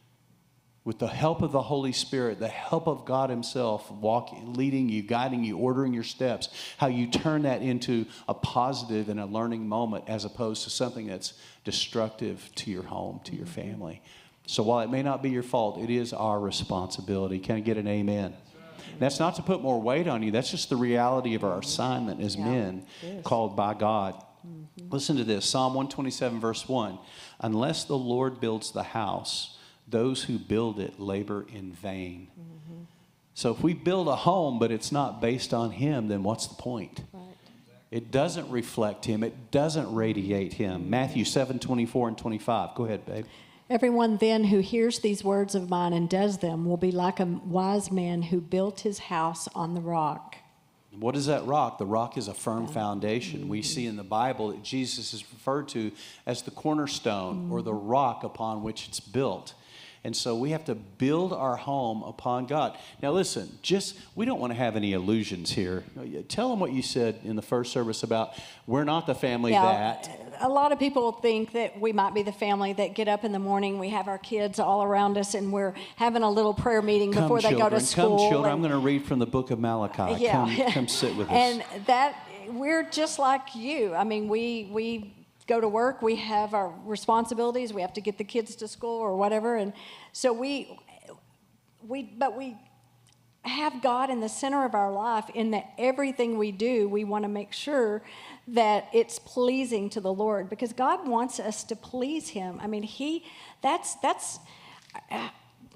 With the help of the Holy Spirit, the help of God himself, walking, leading you, guiding you, ordering your steps, how you turn that into a positive and a learning moment as opposed to something that's destructive to your home, to your family. So while it may not be your fault, it is our responsibility. Can I get an amen? That's not to put more weight on you. That's just the reality of our assignment as yeah, men called by God. Mm-hmm. Listen to this, Psalm one twenty-seven, verse one. Unless the Lord builds the house, those who build it labor in vain. Mm-hmm. So if we build a home, but it's not based on him, then what's the point? Right. It doesn't reflect him. It doesn't radiate him. Matthew seven, twenty-four and twenty-five. Go ahead, babe. Everyone then who hears these words of mine and does them will be like a wise man who built his house on the rock. What is that rock? The rock is a firm foundation. Mm-hmm. We see in the Bible that Jesus is referred to as the cornerstone mm-hmm. or the rock upon which it's built. And so we have to build our home upon God. Now listen, just, we don't want to have any illusions here. Tell them what you said in the first service about we're not the family yeah, that. A lot of people think that we might be the family that get up in the morning, we have our kids all around us, and we're having a little prayer meeting come before children, they go to school. Come children, and, I'm going to read from the book of Malachi. Yeah. Come, come sit with us. And that, we're just like you. I mean, we we... go to work, we have our responsibilities, we have to get the kids to school or whatever, and so we, we, but we have God in the center of our life in that everything we do, we want to make sure that it's pleasing to the Lord, because God wants us to please him. I mean, he, that's, that's uh,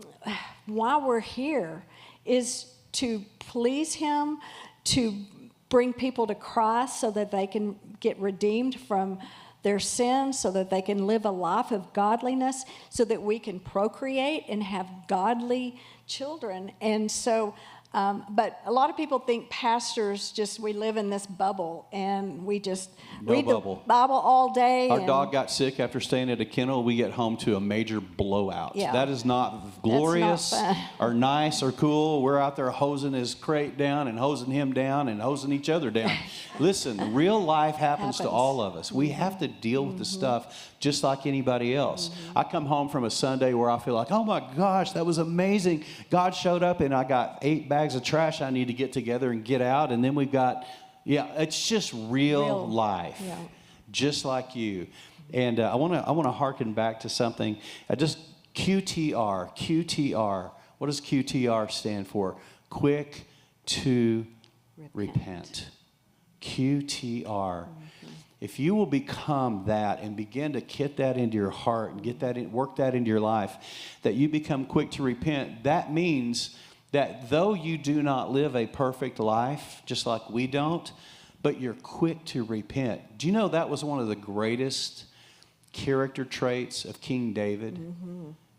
why we're here, is to please him, to bring people to Christ so that they can get redeemed from their sins, so that they can live a life of godliness, so that we can procreate and have godly children. And so, um, but a lot of people think pastors just, we live in this bubble and we just no read bubble. the Bible all day. Our and, dog got sick after staying at a kennel. We get home to a major blowout. Yeah. That is not glorious not or nice or cool. We're out there hosing his crate down and hosing him down and hosing each other down. Listen, real life happens, happens to all of us. We mm-hmm. have to deal with mm-hmm. the stuff just like anybody else. Mm-hmm. I come home from a Sunday where I feel like, oh my gosh, that was amazing. God showed up and I got eight bags of trash I need to get together and get out. And then we've got, yeah, it's just real, real. life, yeah. just like you. And uh, I want to I want to harken back to something. I just Q T R, Q T R. What does Q T R stand for? Quick to repent. repent. Q T R. Mm-hmm. If you will become that and begin to get that into your heart and get that in, work that into your life, that you become quick to repent, that means that though you do not live a perfect life, just like we don't, but you're quick to repent. Do you know that was one of the greatest character traits of King David? Mm-hmm.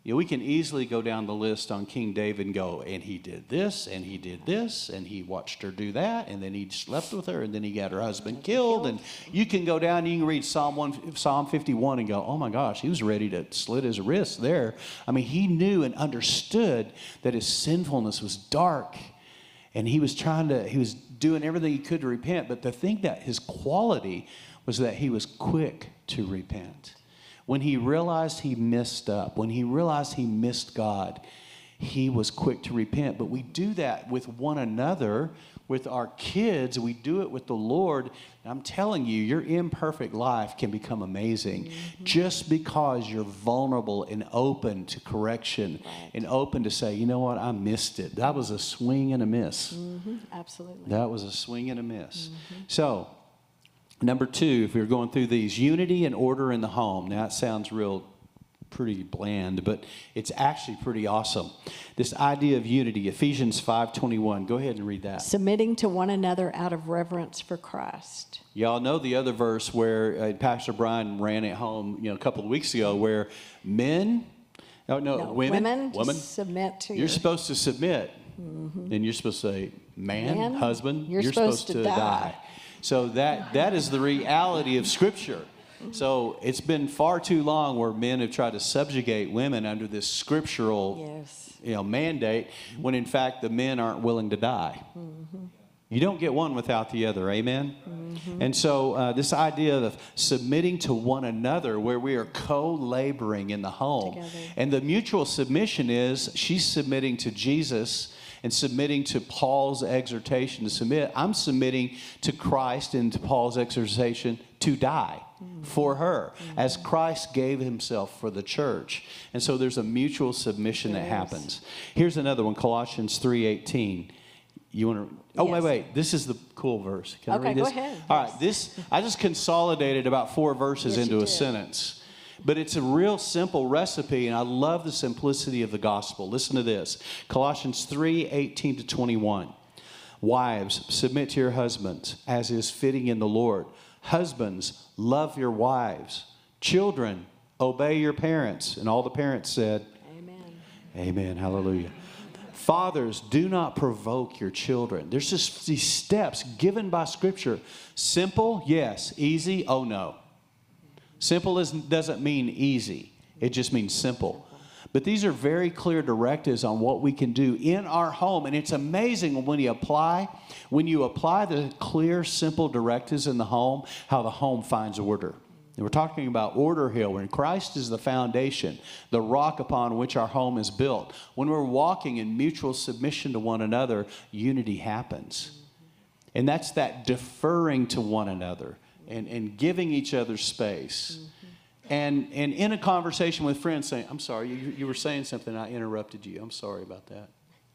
You know, we can easily go down the list on King David and go, and he did this, and he did this, and he watched her do that, and then he slept with her, and then he got her husband killed. And you can go down, and you can read Psalm one, Psalm fifty-one and go, oh my gosh, he was ready to slit his wrist there. I mean, he knew and understood that his sinfulness was dark, and he was trying to, he was doing everything he could to repent. But the thing that his quality was that he was quick to repent. When he realized he messed up, when he realized he missed God, he was quick to repent. But we do that with one another, with our kids. We do it with the Lord. And I'm telling you, your imperfect life can become amazing mm-hmm. just because you're vulnerable and open to correction right. and open to say, you know what, I missed it. That was a swing and a miss. Mm-hmm. Absolutely. That was a swing and a miss. Mm-hmm. So, number two, if we're going through these, unity and order in the home. Now, that sounds real pretty bland, but it's actually pretty awesome. This idea of unity, Ephesians five twenty-one. Go ahead and read that. Submitting to one another out of reverence for Christ. Y'all know the other verse where uh, Pastor Brian ran it home, you know, a couple of weeks ago, where men, oh, no, no women, women, women, submit to. You're your, supposed to submit, mm-hmm. and you're supposed to say, man, man husband, you're, you're supposed, supposed, to, to die. die. So that that is the reality of Scripture. So it's been far too long where men have tried to subjugate women under this scriptural yes. you know, mandate, when in fact the men aren't willing to die. Mm-hmm. You don't get one without the other, amen? Mm-hmm. And so uh, this idea of submitting to one another, where we are co-laboring in the home. Together. And the mutual submission is she's submitting to Jesus and submitting to Paul's exhortation to submit. I'm submitting to Christ and to Paul's exhortation to die mm-hmm. for her, mm-hmm. as Christ gave himself for the church. And so there's a mutual submission there that is. happens. Here's another one, Colossians three eighteen. You want to? Oh, yes. wait, wait. This is the cool verse. Can okay, I read this? go ahead. All yes. right. This I just consolidated about four verses yes, into a did. sentence. But it's a real simple recipe, and I love the simplicity of the gospel. Listen to this. Colossians three eighteen to twenty-one. Wives, submit to your husbands, as is fitting in the Lord. Husbands, love your wives. Children, obey your parents. And all the parents said, Amen. Amen. Hallelujah. Fathers, do not provoke your children. There's just these steps given by Scripture. Simple, yes. Easy, oh no. Simple isn't, doesn't mean easy. It just means simple. But these are very clear directives on what we can do in our home. And it's amazing when you apply, when you apply the clear, simple directives in the home, how the home finds order. And we're talking about order here, when Christ is the foundation, the rock upon which our home is built. When we're walking in mutual submission to one another, unity happens. And that's that deferring to one another and, and giving each other space. Mm-hmm. And, and in a conversation with friends saying, I'm sorry, you, you were saying something, I interrupted you. I'm sorry about that.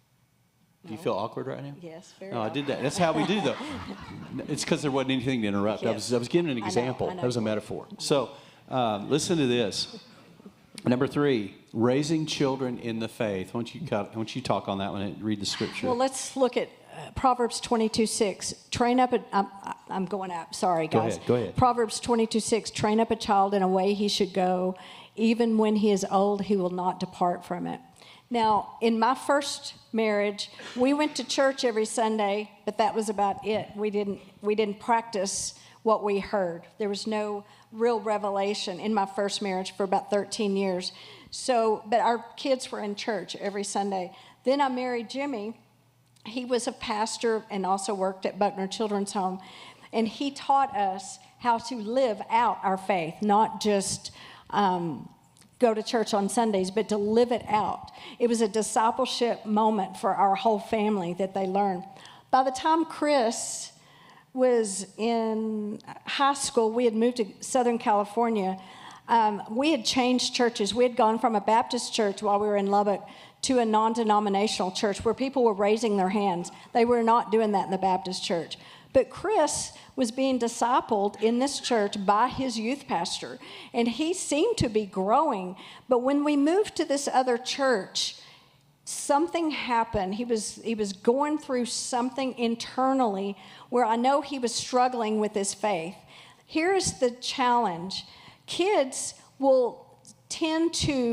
Do you feel awkward right now? Yes, very No, I awkward. did that. That's how we do, though. It's because there wasn't anything to interrupt. Yes. I was, I was giving an I know, example. I know That was a you were. metaphor. So um, listen to this. Number three, raising children in the faith. Why don't you, cut, why don't you talk on that one and read the Scripture? Well, let's look at uh, Proverbs twenty-two six. Train up a, I'm, I'm going up. Sorry, Go guys. ahead, go ahead. Proverbs twenty-two six. Train up a child in a way he should go. Even when he is old, he will not depart from it. Now, in my first marriage, we went to church every Sunday, but that was about it. We didn't we didn't practice what we heard. There was no real revelation in my first marriage for about thirteen years. So, but our kids were in church every Sunday. Then I married Jimmy. He was a pastor and also worked at Buckner Children's Home, and he taught us how to live out our faith, not just um, go to church on Sundays, but to live it out. It was a discipleship moment for our whole family that they learned. By the time Chris was in high school, we had moved to Southern California. Um, we had changed churches. We had gone from a Baptist church while we were in Lubbock to a non-denominational church where people were raising their hands. They were not doing that in the Baptist church. But Chris was being discipled in this church by his youth pastor, and he seemed to be growing. But when we moved to this other church, something happened. He was he was going through something internally where I know he was struggling with his faith. Here's the challenge. Kids will tend to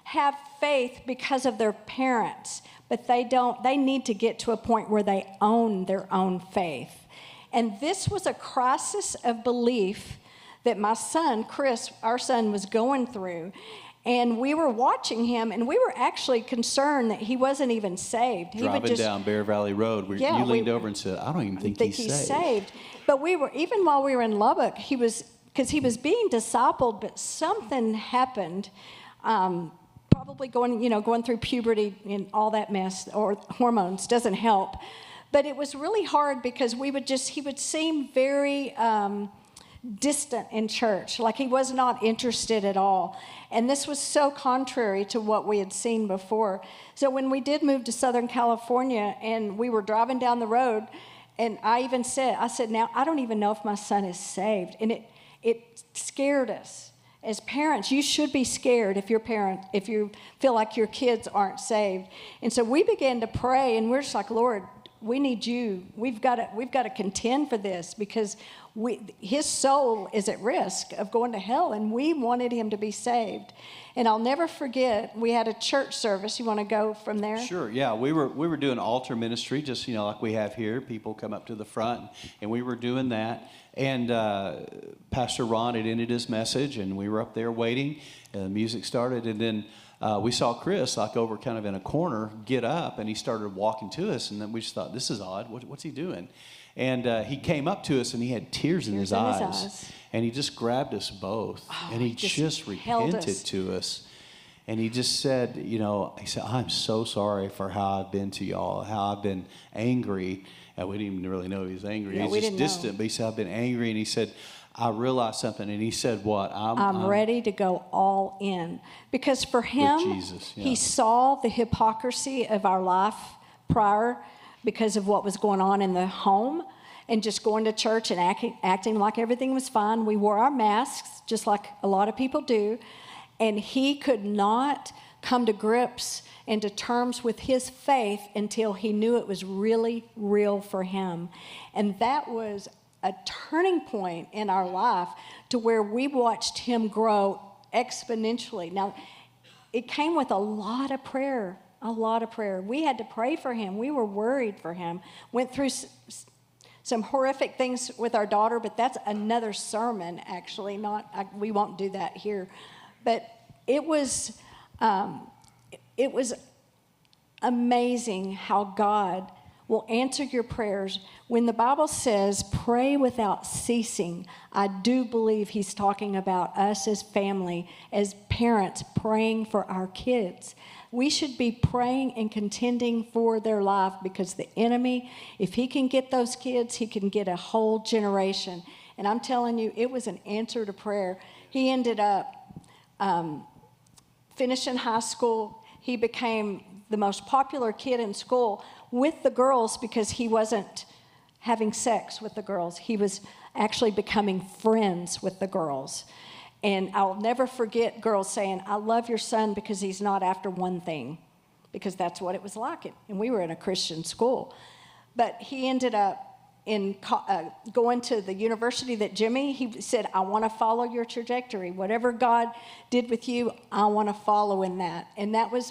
have faith because of their parents, but they don't, they need to get to a point where they own their own faith. And this was a crisis of belief that my son, Chris, our son, was going through. And we were watching him, and we were actually concerned that he wasn't even saved. He Driving would just, down Bear Valley Road, where Yeah, you leaned we- over and said, I don't even think, think he's, he's saved. saved. But we were, even while we were in Lubbock, he was, because he was being discipled, but something happened, um, probably going, you know, going through puberty and all that mess, or hormones, doesn't help. But it was really hard because we would just, he would seem very um, distant in church, like he was not interested at all. And this was so contrary to what we had seen before. So when we did move to Southern California and we were driving down the road, and I even said, I said, now I don't even know if my son is saved. And it it scared us. As parents, you should be scared if your parent, if you feel like your kids aren't saved. And so we began to pray, and we're just like, Lord, we need you. We've got to, we've got to contend for this, because we, his soul is at risk of going to hell, and we wanted him to be saved. And I'll never forget, we had a church service. You want to go from there? Sure, yeah. We were we were doing altar ministry, just, you know, like we have here. People come up to the front, and we were doing that. And uh, Pastor Ron had ended his message, and we were up there waiting, and the music started, and then uh, we saw Chris, like over kind of in a corner, get up, and he started walking to us, and then we just thought, this is odd. What, what's he doing? And uh, he came up to us, and he had tears, in, his, in his eyes, eyes. and he just grabbed us both, Oh, and he he just just held repented us. to us. And he just said, you know, he said, I'm so sorry for how I've been to y'all, how I've been angry. And we didn't even really know he was angry. Yeah, He's we just didn't know. distant, but he said, I've been angry. And he said, I realized something. And he said, what? I'm, I'm ready to go all in. Because for him, Jesus, yeah. he saw the hypocrisy of our life prior because of what was going on in the home, and just going to church and acting, acting like everything was fine. We wore our masks, just like a lot of people do. And he could not come to grips and to terms with his faith until he knew it was really real for him. And that was a turning point in our life to where we watched him grow exponentially. Now, it came with a lot of prayer, a lot of prayer. We had to pray for him. We were worried for him. Went through s- s- some horrific things with our daughter, but that's another sermon, actually. Not I, we won't do that here. But it was, um, it was amazing how God will answer your prayers. When the Bible says pray without ceasing, I do believe he's talking about us as family, as parents, praying for our kids. We should be praying and contending for their life, because the enemy, if he can get those kids, he can get a whole generation. And I'm telling you, it was an answer to prayer. He ended up um, finishing high school. He became the most popular kid in school with the girls because he wasn't having sex with the girls. He was actually becoming friends with the girls. And I'll never forget girls saying, I love your son because he's not after one thing, because that's what it was like. And we were in a Christian school. But he ended up in co- uh, going to the university that Jimmy, he said, I want to follow your trajectory. Whatever God did with you, I want to follow in that. And that was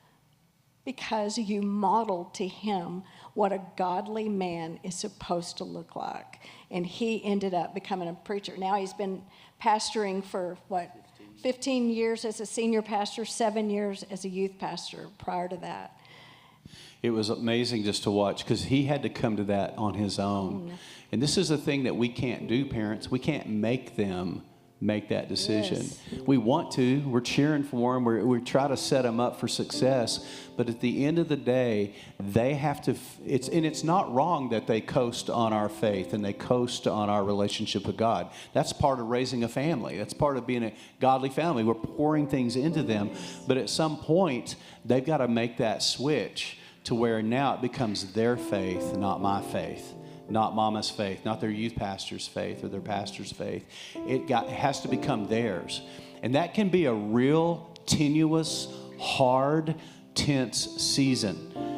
because you modeled to him what a godly man is supposed to look like. And he ended up becoming a preacher. Now he's been pastoring for, what, fifteen years as a senior pastor, seven years as a youth pastor prior to that. It was amazing just to watch, because he had to come to that on his own. Mm. And this is a thing that we can't do, parents. We can't make them make that decision. Yes. We want to. We're cheering for them. We're, we try to set them up for success. But at the end of the day, they have to, f- it's, and it's not wrong that they coast on our faith and they coast on our relationship with God. That's part of raising a family. That's part of being a godly family. We're pouring things into them. But at some point, they've got to make that switch to where now it becomes their faith, not my faith. Not mama's faith, not their youth pastor's faith or their pastor's faith. It got it has to become theirs. And that can be a real tenuous, hard, tense season.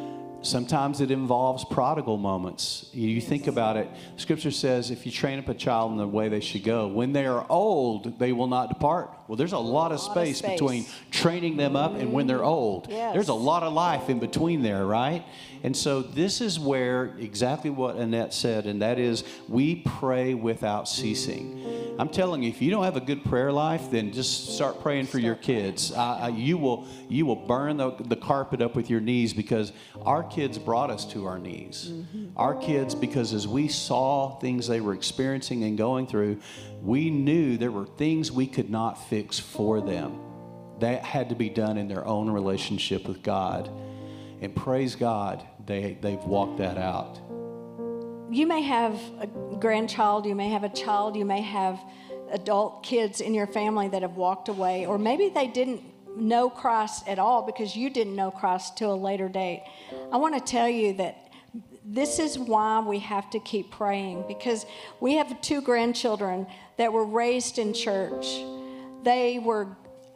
Sometimes it involves prodigal moments. You think about it. Scripture says if you train up a child in the way they should go, when they are old, they will not depart. Well, there's a lot of, A lot of space, space. between training them up and when they're old. Yes. There's a lot of life in between there, right? And so this is where exactly what Annette said, and that is we pray without ceasing. I'm telling you, if you don't have a good prayer life, then just start praying for your kids. Uh, you will you will burn the, the carpet up with your knees, because our kids brought us to our knees. Mm-hmm. Our kids, because as we saw things they were experiencing and going through, we knew there were things we could not fix for them. That had to be done in their own relationship with God. And praise God, they, they've walked that out. You may have a grandchild, you may have a child, you may have adult kids in your family that have walked away, or maybe they didn't know Christ at all because you didn't know Christ till a later date. I want to tell you that this is why we have to keep praying, because we have two grandchildren that were raised in church. They were...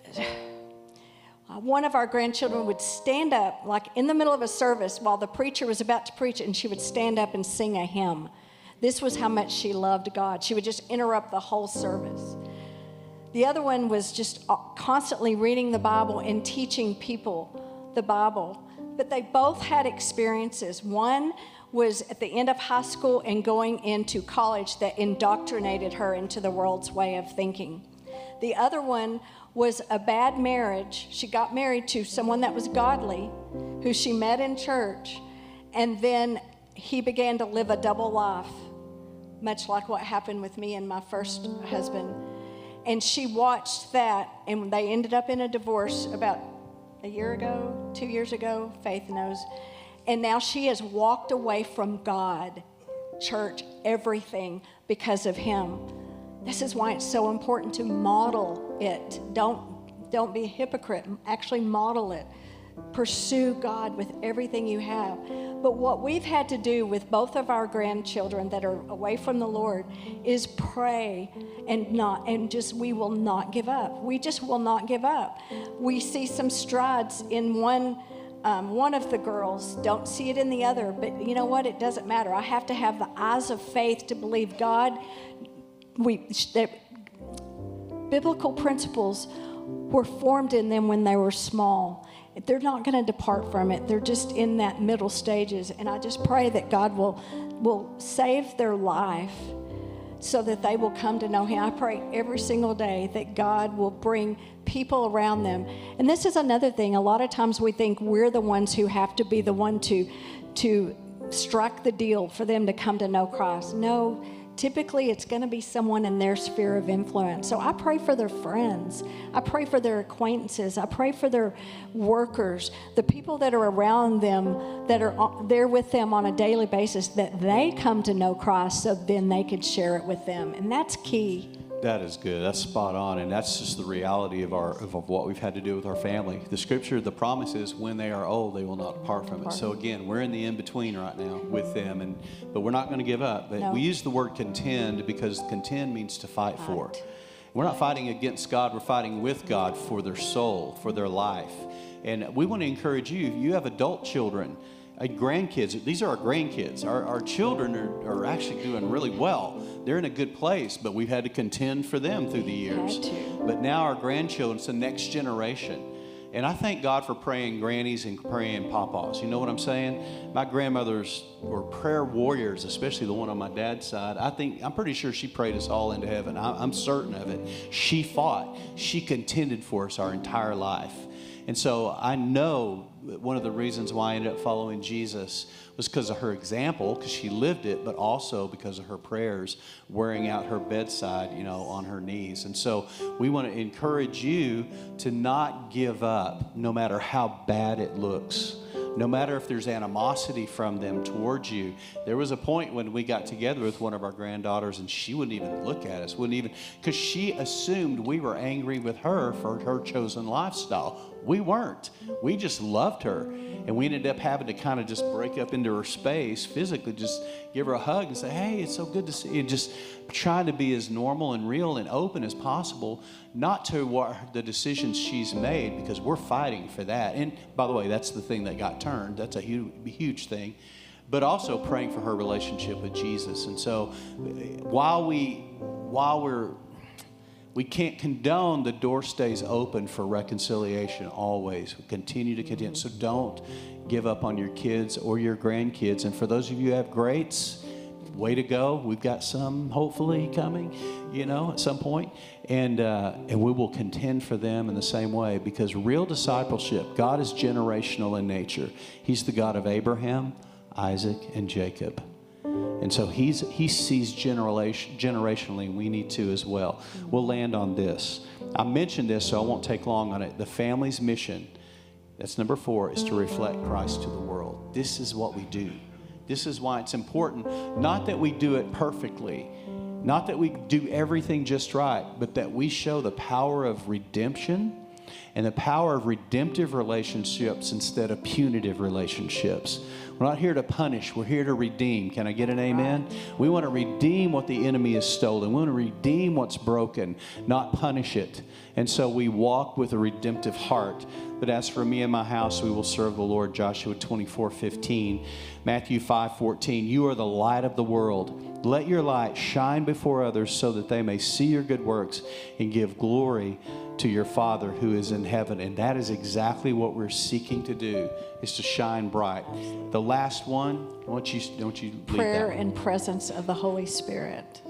One of our grandchildren would stand up, like in the middle of a service while the preacher was about to preach, and she would stand up and sing a hymn. This was how much she loved God. She would just interrupt the whole service. The other one was just constantly reading the Bible and teaching people the Bible. But they both had experiences. One was at the end of high school and going into college that indoctrinated her into the world's way of thinking. The other one was a bad marriage. She got married to someone that was godly, who she met in church, and then he began to live a double life, much like what happened with me and my first husband. And she watched that, and they ended up in a divorce about a year ago, two years ago, Faith knows. And now she has walked away from God, church, everything, because of him. This is why it's so important to model it. Don't, don't be a hypocrite. Actually model it. Pursue God with everything you have. But what we've had to do with both of our grandchildren that are away from the Lord is pray and not, and just, we will not give up. We just will not give up. We see some strides in one Um, one of the girls, don't see it in the other, but you know what? It doesn't matter. I have to have the eyes of faith to believe God. We, that biblical principles were formed in them when they were small. They're not going to depart from it. They're just in that middle stages. And I just pray that God will, will save their life so that they will come to know him. I pray every single day that God will bring people around them. And this is another thing. A lot of times we think we're the ones who have to be the one to, to strike the deal for them to come to know Christ. No, typically it's going to be someone in their sphere of influence. So I pray for their friends. I pray for their acquaintances. I pray for their workers, the people that are around them, that are there with them on a daily basis, that they come to know Christ so then they could share it with them. And that's key. That is good. That's spot on. And that's just the reality of our of, of what we've had to do with our family. The scripture, the promise is when they are old, they will not depart from it. So again, we're in the in-between right now with them, and but we're not going to give up. But No. we use the word contend because contend means to fight for. We're not fighting against God. We're fighting with God for their soul, for their life. And we want to encourage you, if you have adult children, uh, grandkids, these are our grandkids. Our, our children are, are actually doing really well. They're in a good place, but we've had to contend for them through the years. Had to. But now our grandchildren, it's the next generation. And I thank God for praying grannies and praying papas. You know what I'm saying? My grandmothers were prayer warriors, especially the one on my dad's side. I think, I'm pretty sure she prayed us all into heaven. I, I'm certain of it. She fought. She contended for us our entire life. And so I know one of the reasons why I ended up following Jesus was because of her example, because she lived it, but also because of her prayers, wearing out her bedside, you know, on her knees. And so we want to encourage you to not give up, no matter how bad it looks. No matter if there's animosity from them towards you. There was a point when we got together with one of our granddaughters and she wouldn't even look at us, wouldn't even, because she assumed we were angry with her for her chosen lifestyle. We weren't. We just loved her. And we ended up having to kind of just break up into her space physically, just give her a hug and say, hey, it's so good to see you. Just trying to be as normal and real and open as possible, not to what the decisions she's made, because we're fighting for that. And by the way, that's the thing that got turned. That's a huge, huge thing. But also praying for her relationship with Jesus. And so while we, while we're, we can't condone, the door stays open for reconciliation always. We continue to continue. So don't give up on your kids or your grandkids. And for those of you who have greats, way to go. We've got some hopefully coming, you know, at some point. And, uh, and we will contend for them in the same way, because real discipleship, God is generational in nature. He's the God of Abraham, Isaac, and Jacob. And so he's, he sees generation, generationally, and we need to as well. We'll land on this. I mentioned this, so I won't take long on it. The family's mission, that's number four, is to reflect Christ to the world. This is what we do. This is why it's important. Not that we do it perfectly, not that we do everything just right, but that we show the power of redemption and the power of redemptive relationships instead of punitive relationships. We're not here to punish. We're here to redeem. Can I get an amen? We want to redeem what the enemy has stolen. We want to redeem what's broken, not punish it. And so we walk with a redemptive heart. But as for me and my house, we will serve the Lord. Joshua twenty-four fifteen. Matthew five fourteen. You are the light of the world. Let your light shine before others so that they may see your good works and give glory to your Father who is in heaven. And that is exactly what we're seeking to do, is to shine bright. The last one, don't you, don't you leave Prayer that one. and presence of the Holy Spirit.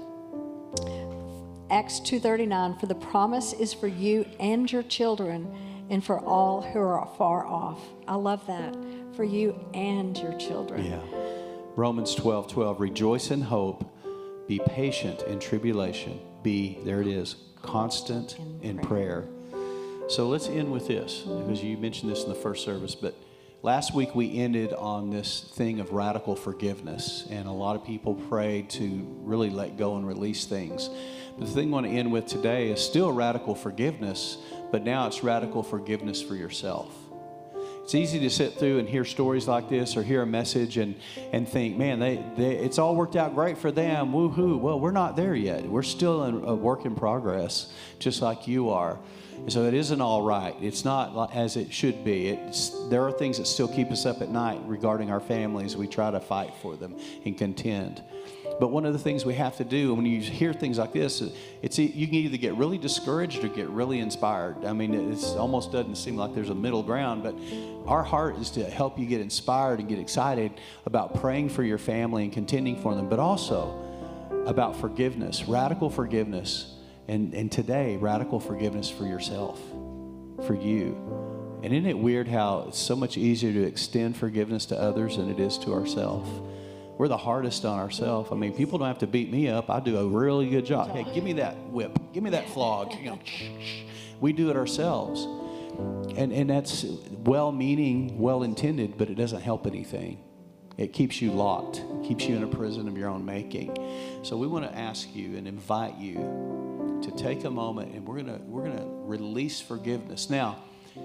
Acts two thirty-nine, for the promise is for you and your children and for all who are far off. I love that. For you and your children. Yeah. Romans twelve twelve, rejoice in hope, be patient in tribulation, be, there it is, constant in, in prayer. prayer. So let's end with this, because you mentioned this in the first service, but last week we ended on this thing of radical forgiveness, and a lot of people prayed to really let go and release things. But the thing I want to end with today is still radical forgiveness, but now it's radical forgiveness for yourself. It's easy to sit through and hear stories like this or hear a message and, and think, man, they, they, it's all worked out great for them. Woo-hoo. Well, we're not there yet. We're still in a work in progress, just like you are. And so it isn't all right. It's not as it should be. It's, there are things that still keep us up at night regarding our families. We try to fight for them and contend. But one of the things we have to do when you hear things like this, it's you can either get really discouraged or get really inspired. I mean, it almost doesn't seem like there's a middle ground, but our heart is to help you get inspired and get excited about praying for your family and contending for them, but also about forgiveness, radical forgiveness. And, and today, radical forgiveness for yourself, for you. And isn't it weird how it's so much easier to extend forgiveness to others than it is to ourselves? We're the hardest on ourselves. I mean, people don't have to beat me up. I do a really good job. Hey, give me that whip. Give me that flog. You know, we do it ourselves. And, and that's well-meaning, well-intended, but it doesn't help anything. It keeps you locked. It keeps you in a prison of your own making. So we want to ask you and invite you to take a moment, and we're gonna we're gonna release forgiveness. Now,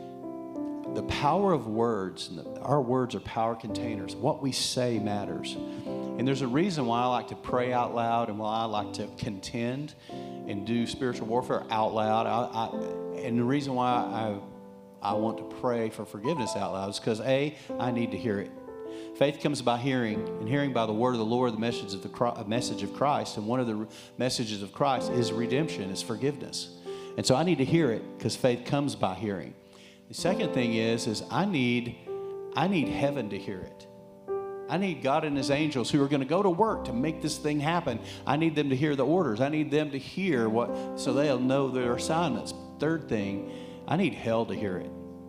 the power of words, and the, our words are power containers. What we say matters. And there's a reason why I like to pray out loud and why I like to contend and do spiritual warfare out loud. I, I, and the reason why I I want to pray for forgiveness out loud is because A, I need to hear it. Faith comes by hearing, and hearing by the word of the Lord, the message of the message of Christ. And one of the messages of Christ is redemption, is forgiveness. And so I need to hear it because faith comes by hearing. The second thing is, is I need, I need heaven to hear it. I need God and his angels who are going to go to work to make this thing happen. I need them to hear the orders. I need them to hear what, so they'll know their assignments. Third thing, I need hell to hear it.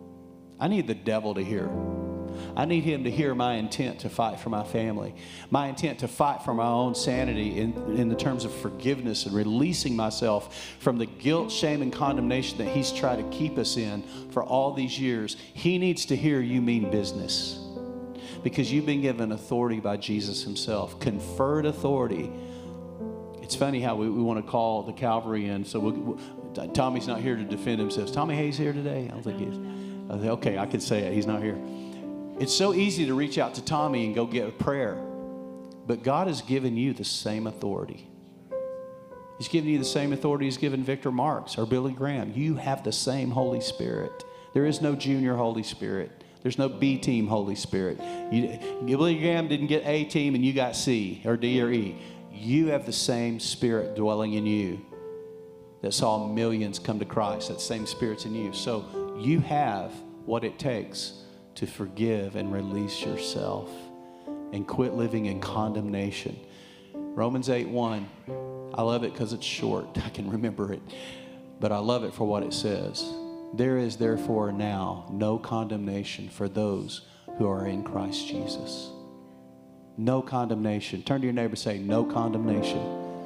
I need the devil to hear it. I need him to hear my intent to fight for my family, my intent to fight for my own sanity in, in the terms of forgiveness and releasing myself from the guilt, shame, and condemnation that he's tried to keep us in for all these years. He needs to hear you mean business because you've been given authority by Jesus himself, conferred authority. It's funny how we, we want to call the Calvary in. So we, we, Tommy's not here to defend himself. Is Tommy Hayes here today? I don't think he is. I think, okay, I can say it. He's not here. It's so easy to reach out to Tommy and go get a prayer. But God has given you the same authority. He's given you the same authority He's given Victor Marks or Billy Graham. You have the same Holy Spirit. There is no junior Holy Spirit. There's no B team Holy Spirit. You, Billy Graham didn't get A team and you got C or D or E. You have the same Spirit dwelling in you that saw millions come to Christ. That same Spirit's in you. So you have what it takes to forgive and release yourself and quit living in condemnation. Romans eight one. I love it because it's short. I can remember it. But I love it for what it says. There is therefore now no condemnation for those who are in Christ Jesus. No condemnation. Turn to your neighbor and say, no condemnation.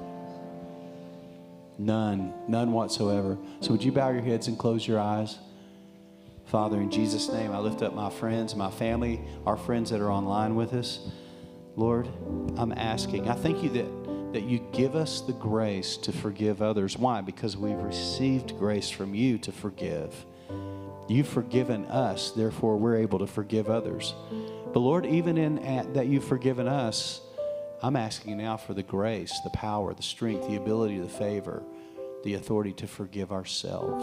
None. None whatsoever. So would you bow your heads and close your eyes? Father, in Jesus' name, I lift up my friends, my family, our friends that are online with us. Lord, I'm asking. I thank you that that you give us the grace to forgive others. Why? Because we've received grace from you to forgive. You've forgiven us, therefore we're able to forgive others. But Lord, even in at, that you've forgiven us, I'm asking now for the grace, the power, the strength, the ability, the favor, the authority to forgive ourselves.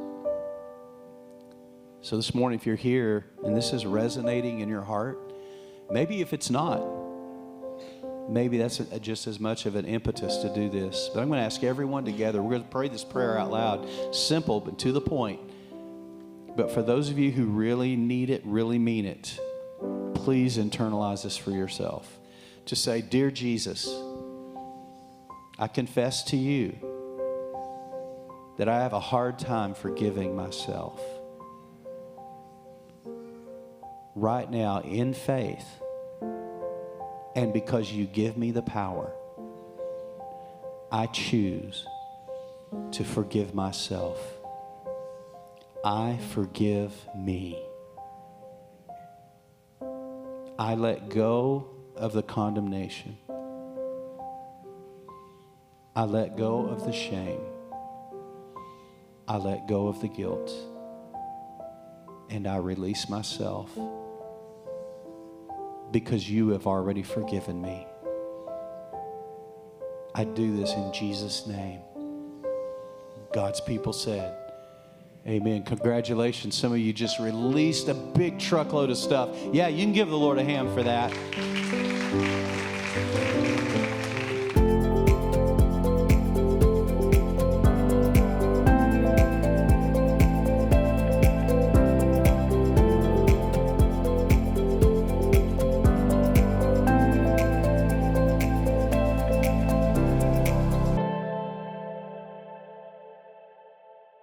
So this morning, if you're here and this is resonating in your heart, maybe if it's not, maybe that's a, just as much of an impetus to do this. But I'm going to ask everyone together. We're going to pray this prayer out loud. Simple, but to the point. But for those of you who really need it, really mean it, please internalize this for yourself. Just say, Dear Jesus, I confess to you that I have a hard time forgiving myself. Right now, in faith, and because you give me the power, I choose to forgive myself. I forgive me. I let go of the condemnation. I let go of the shame. I let go of the guilt. And I release myself because you have already forgiven me. I do this in Jesus' name. God's people said, amen. Congratulations. Some of you just released a big truckload of stuff. Yeah, you can give the Lord a hand for that.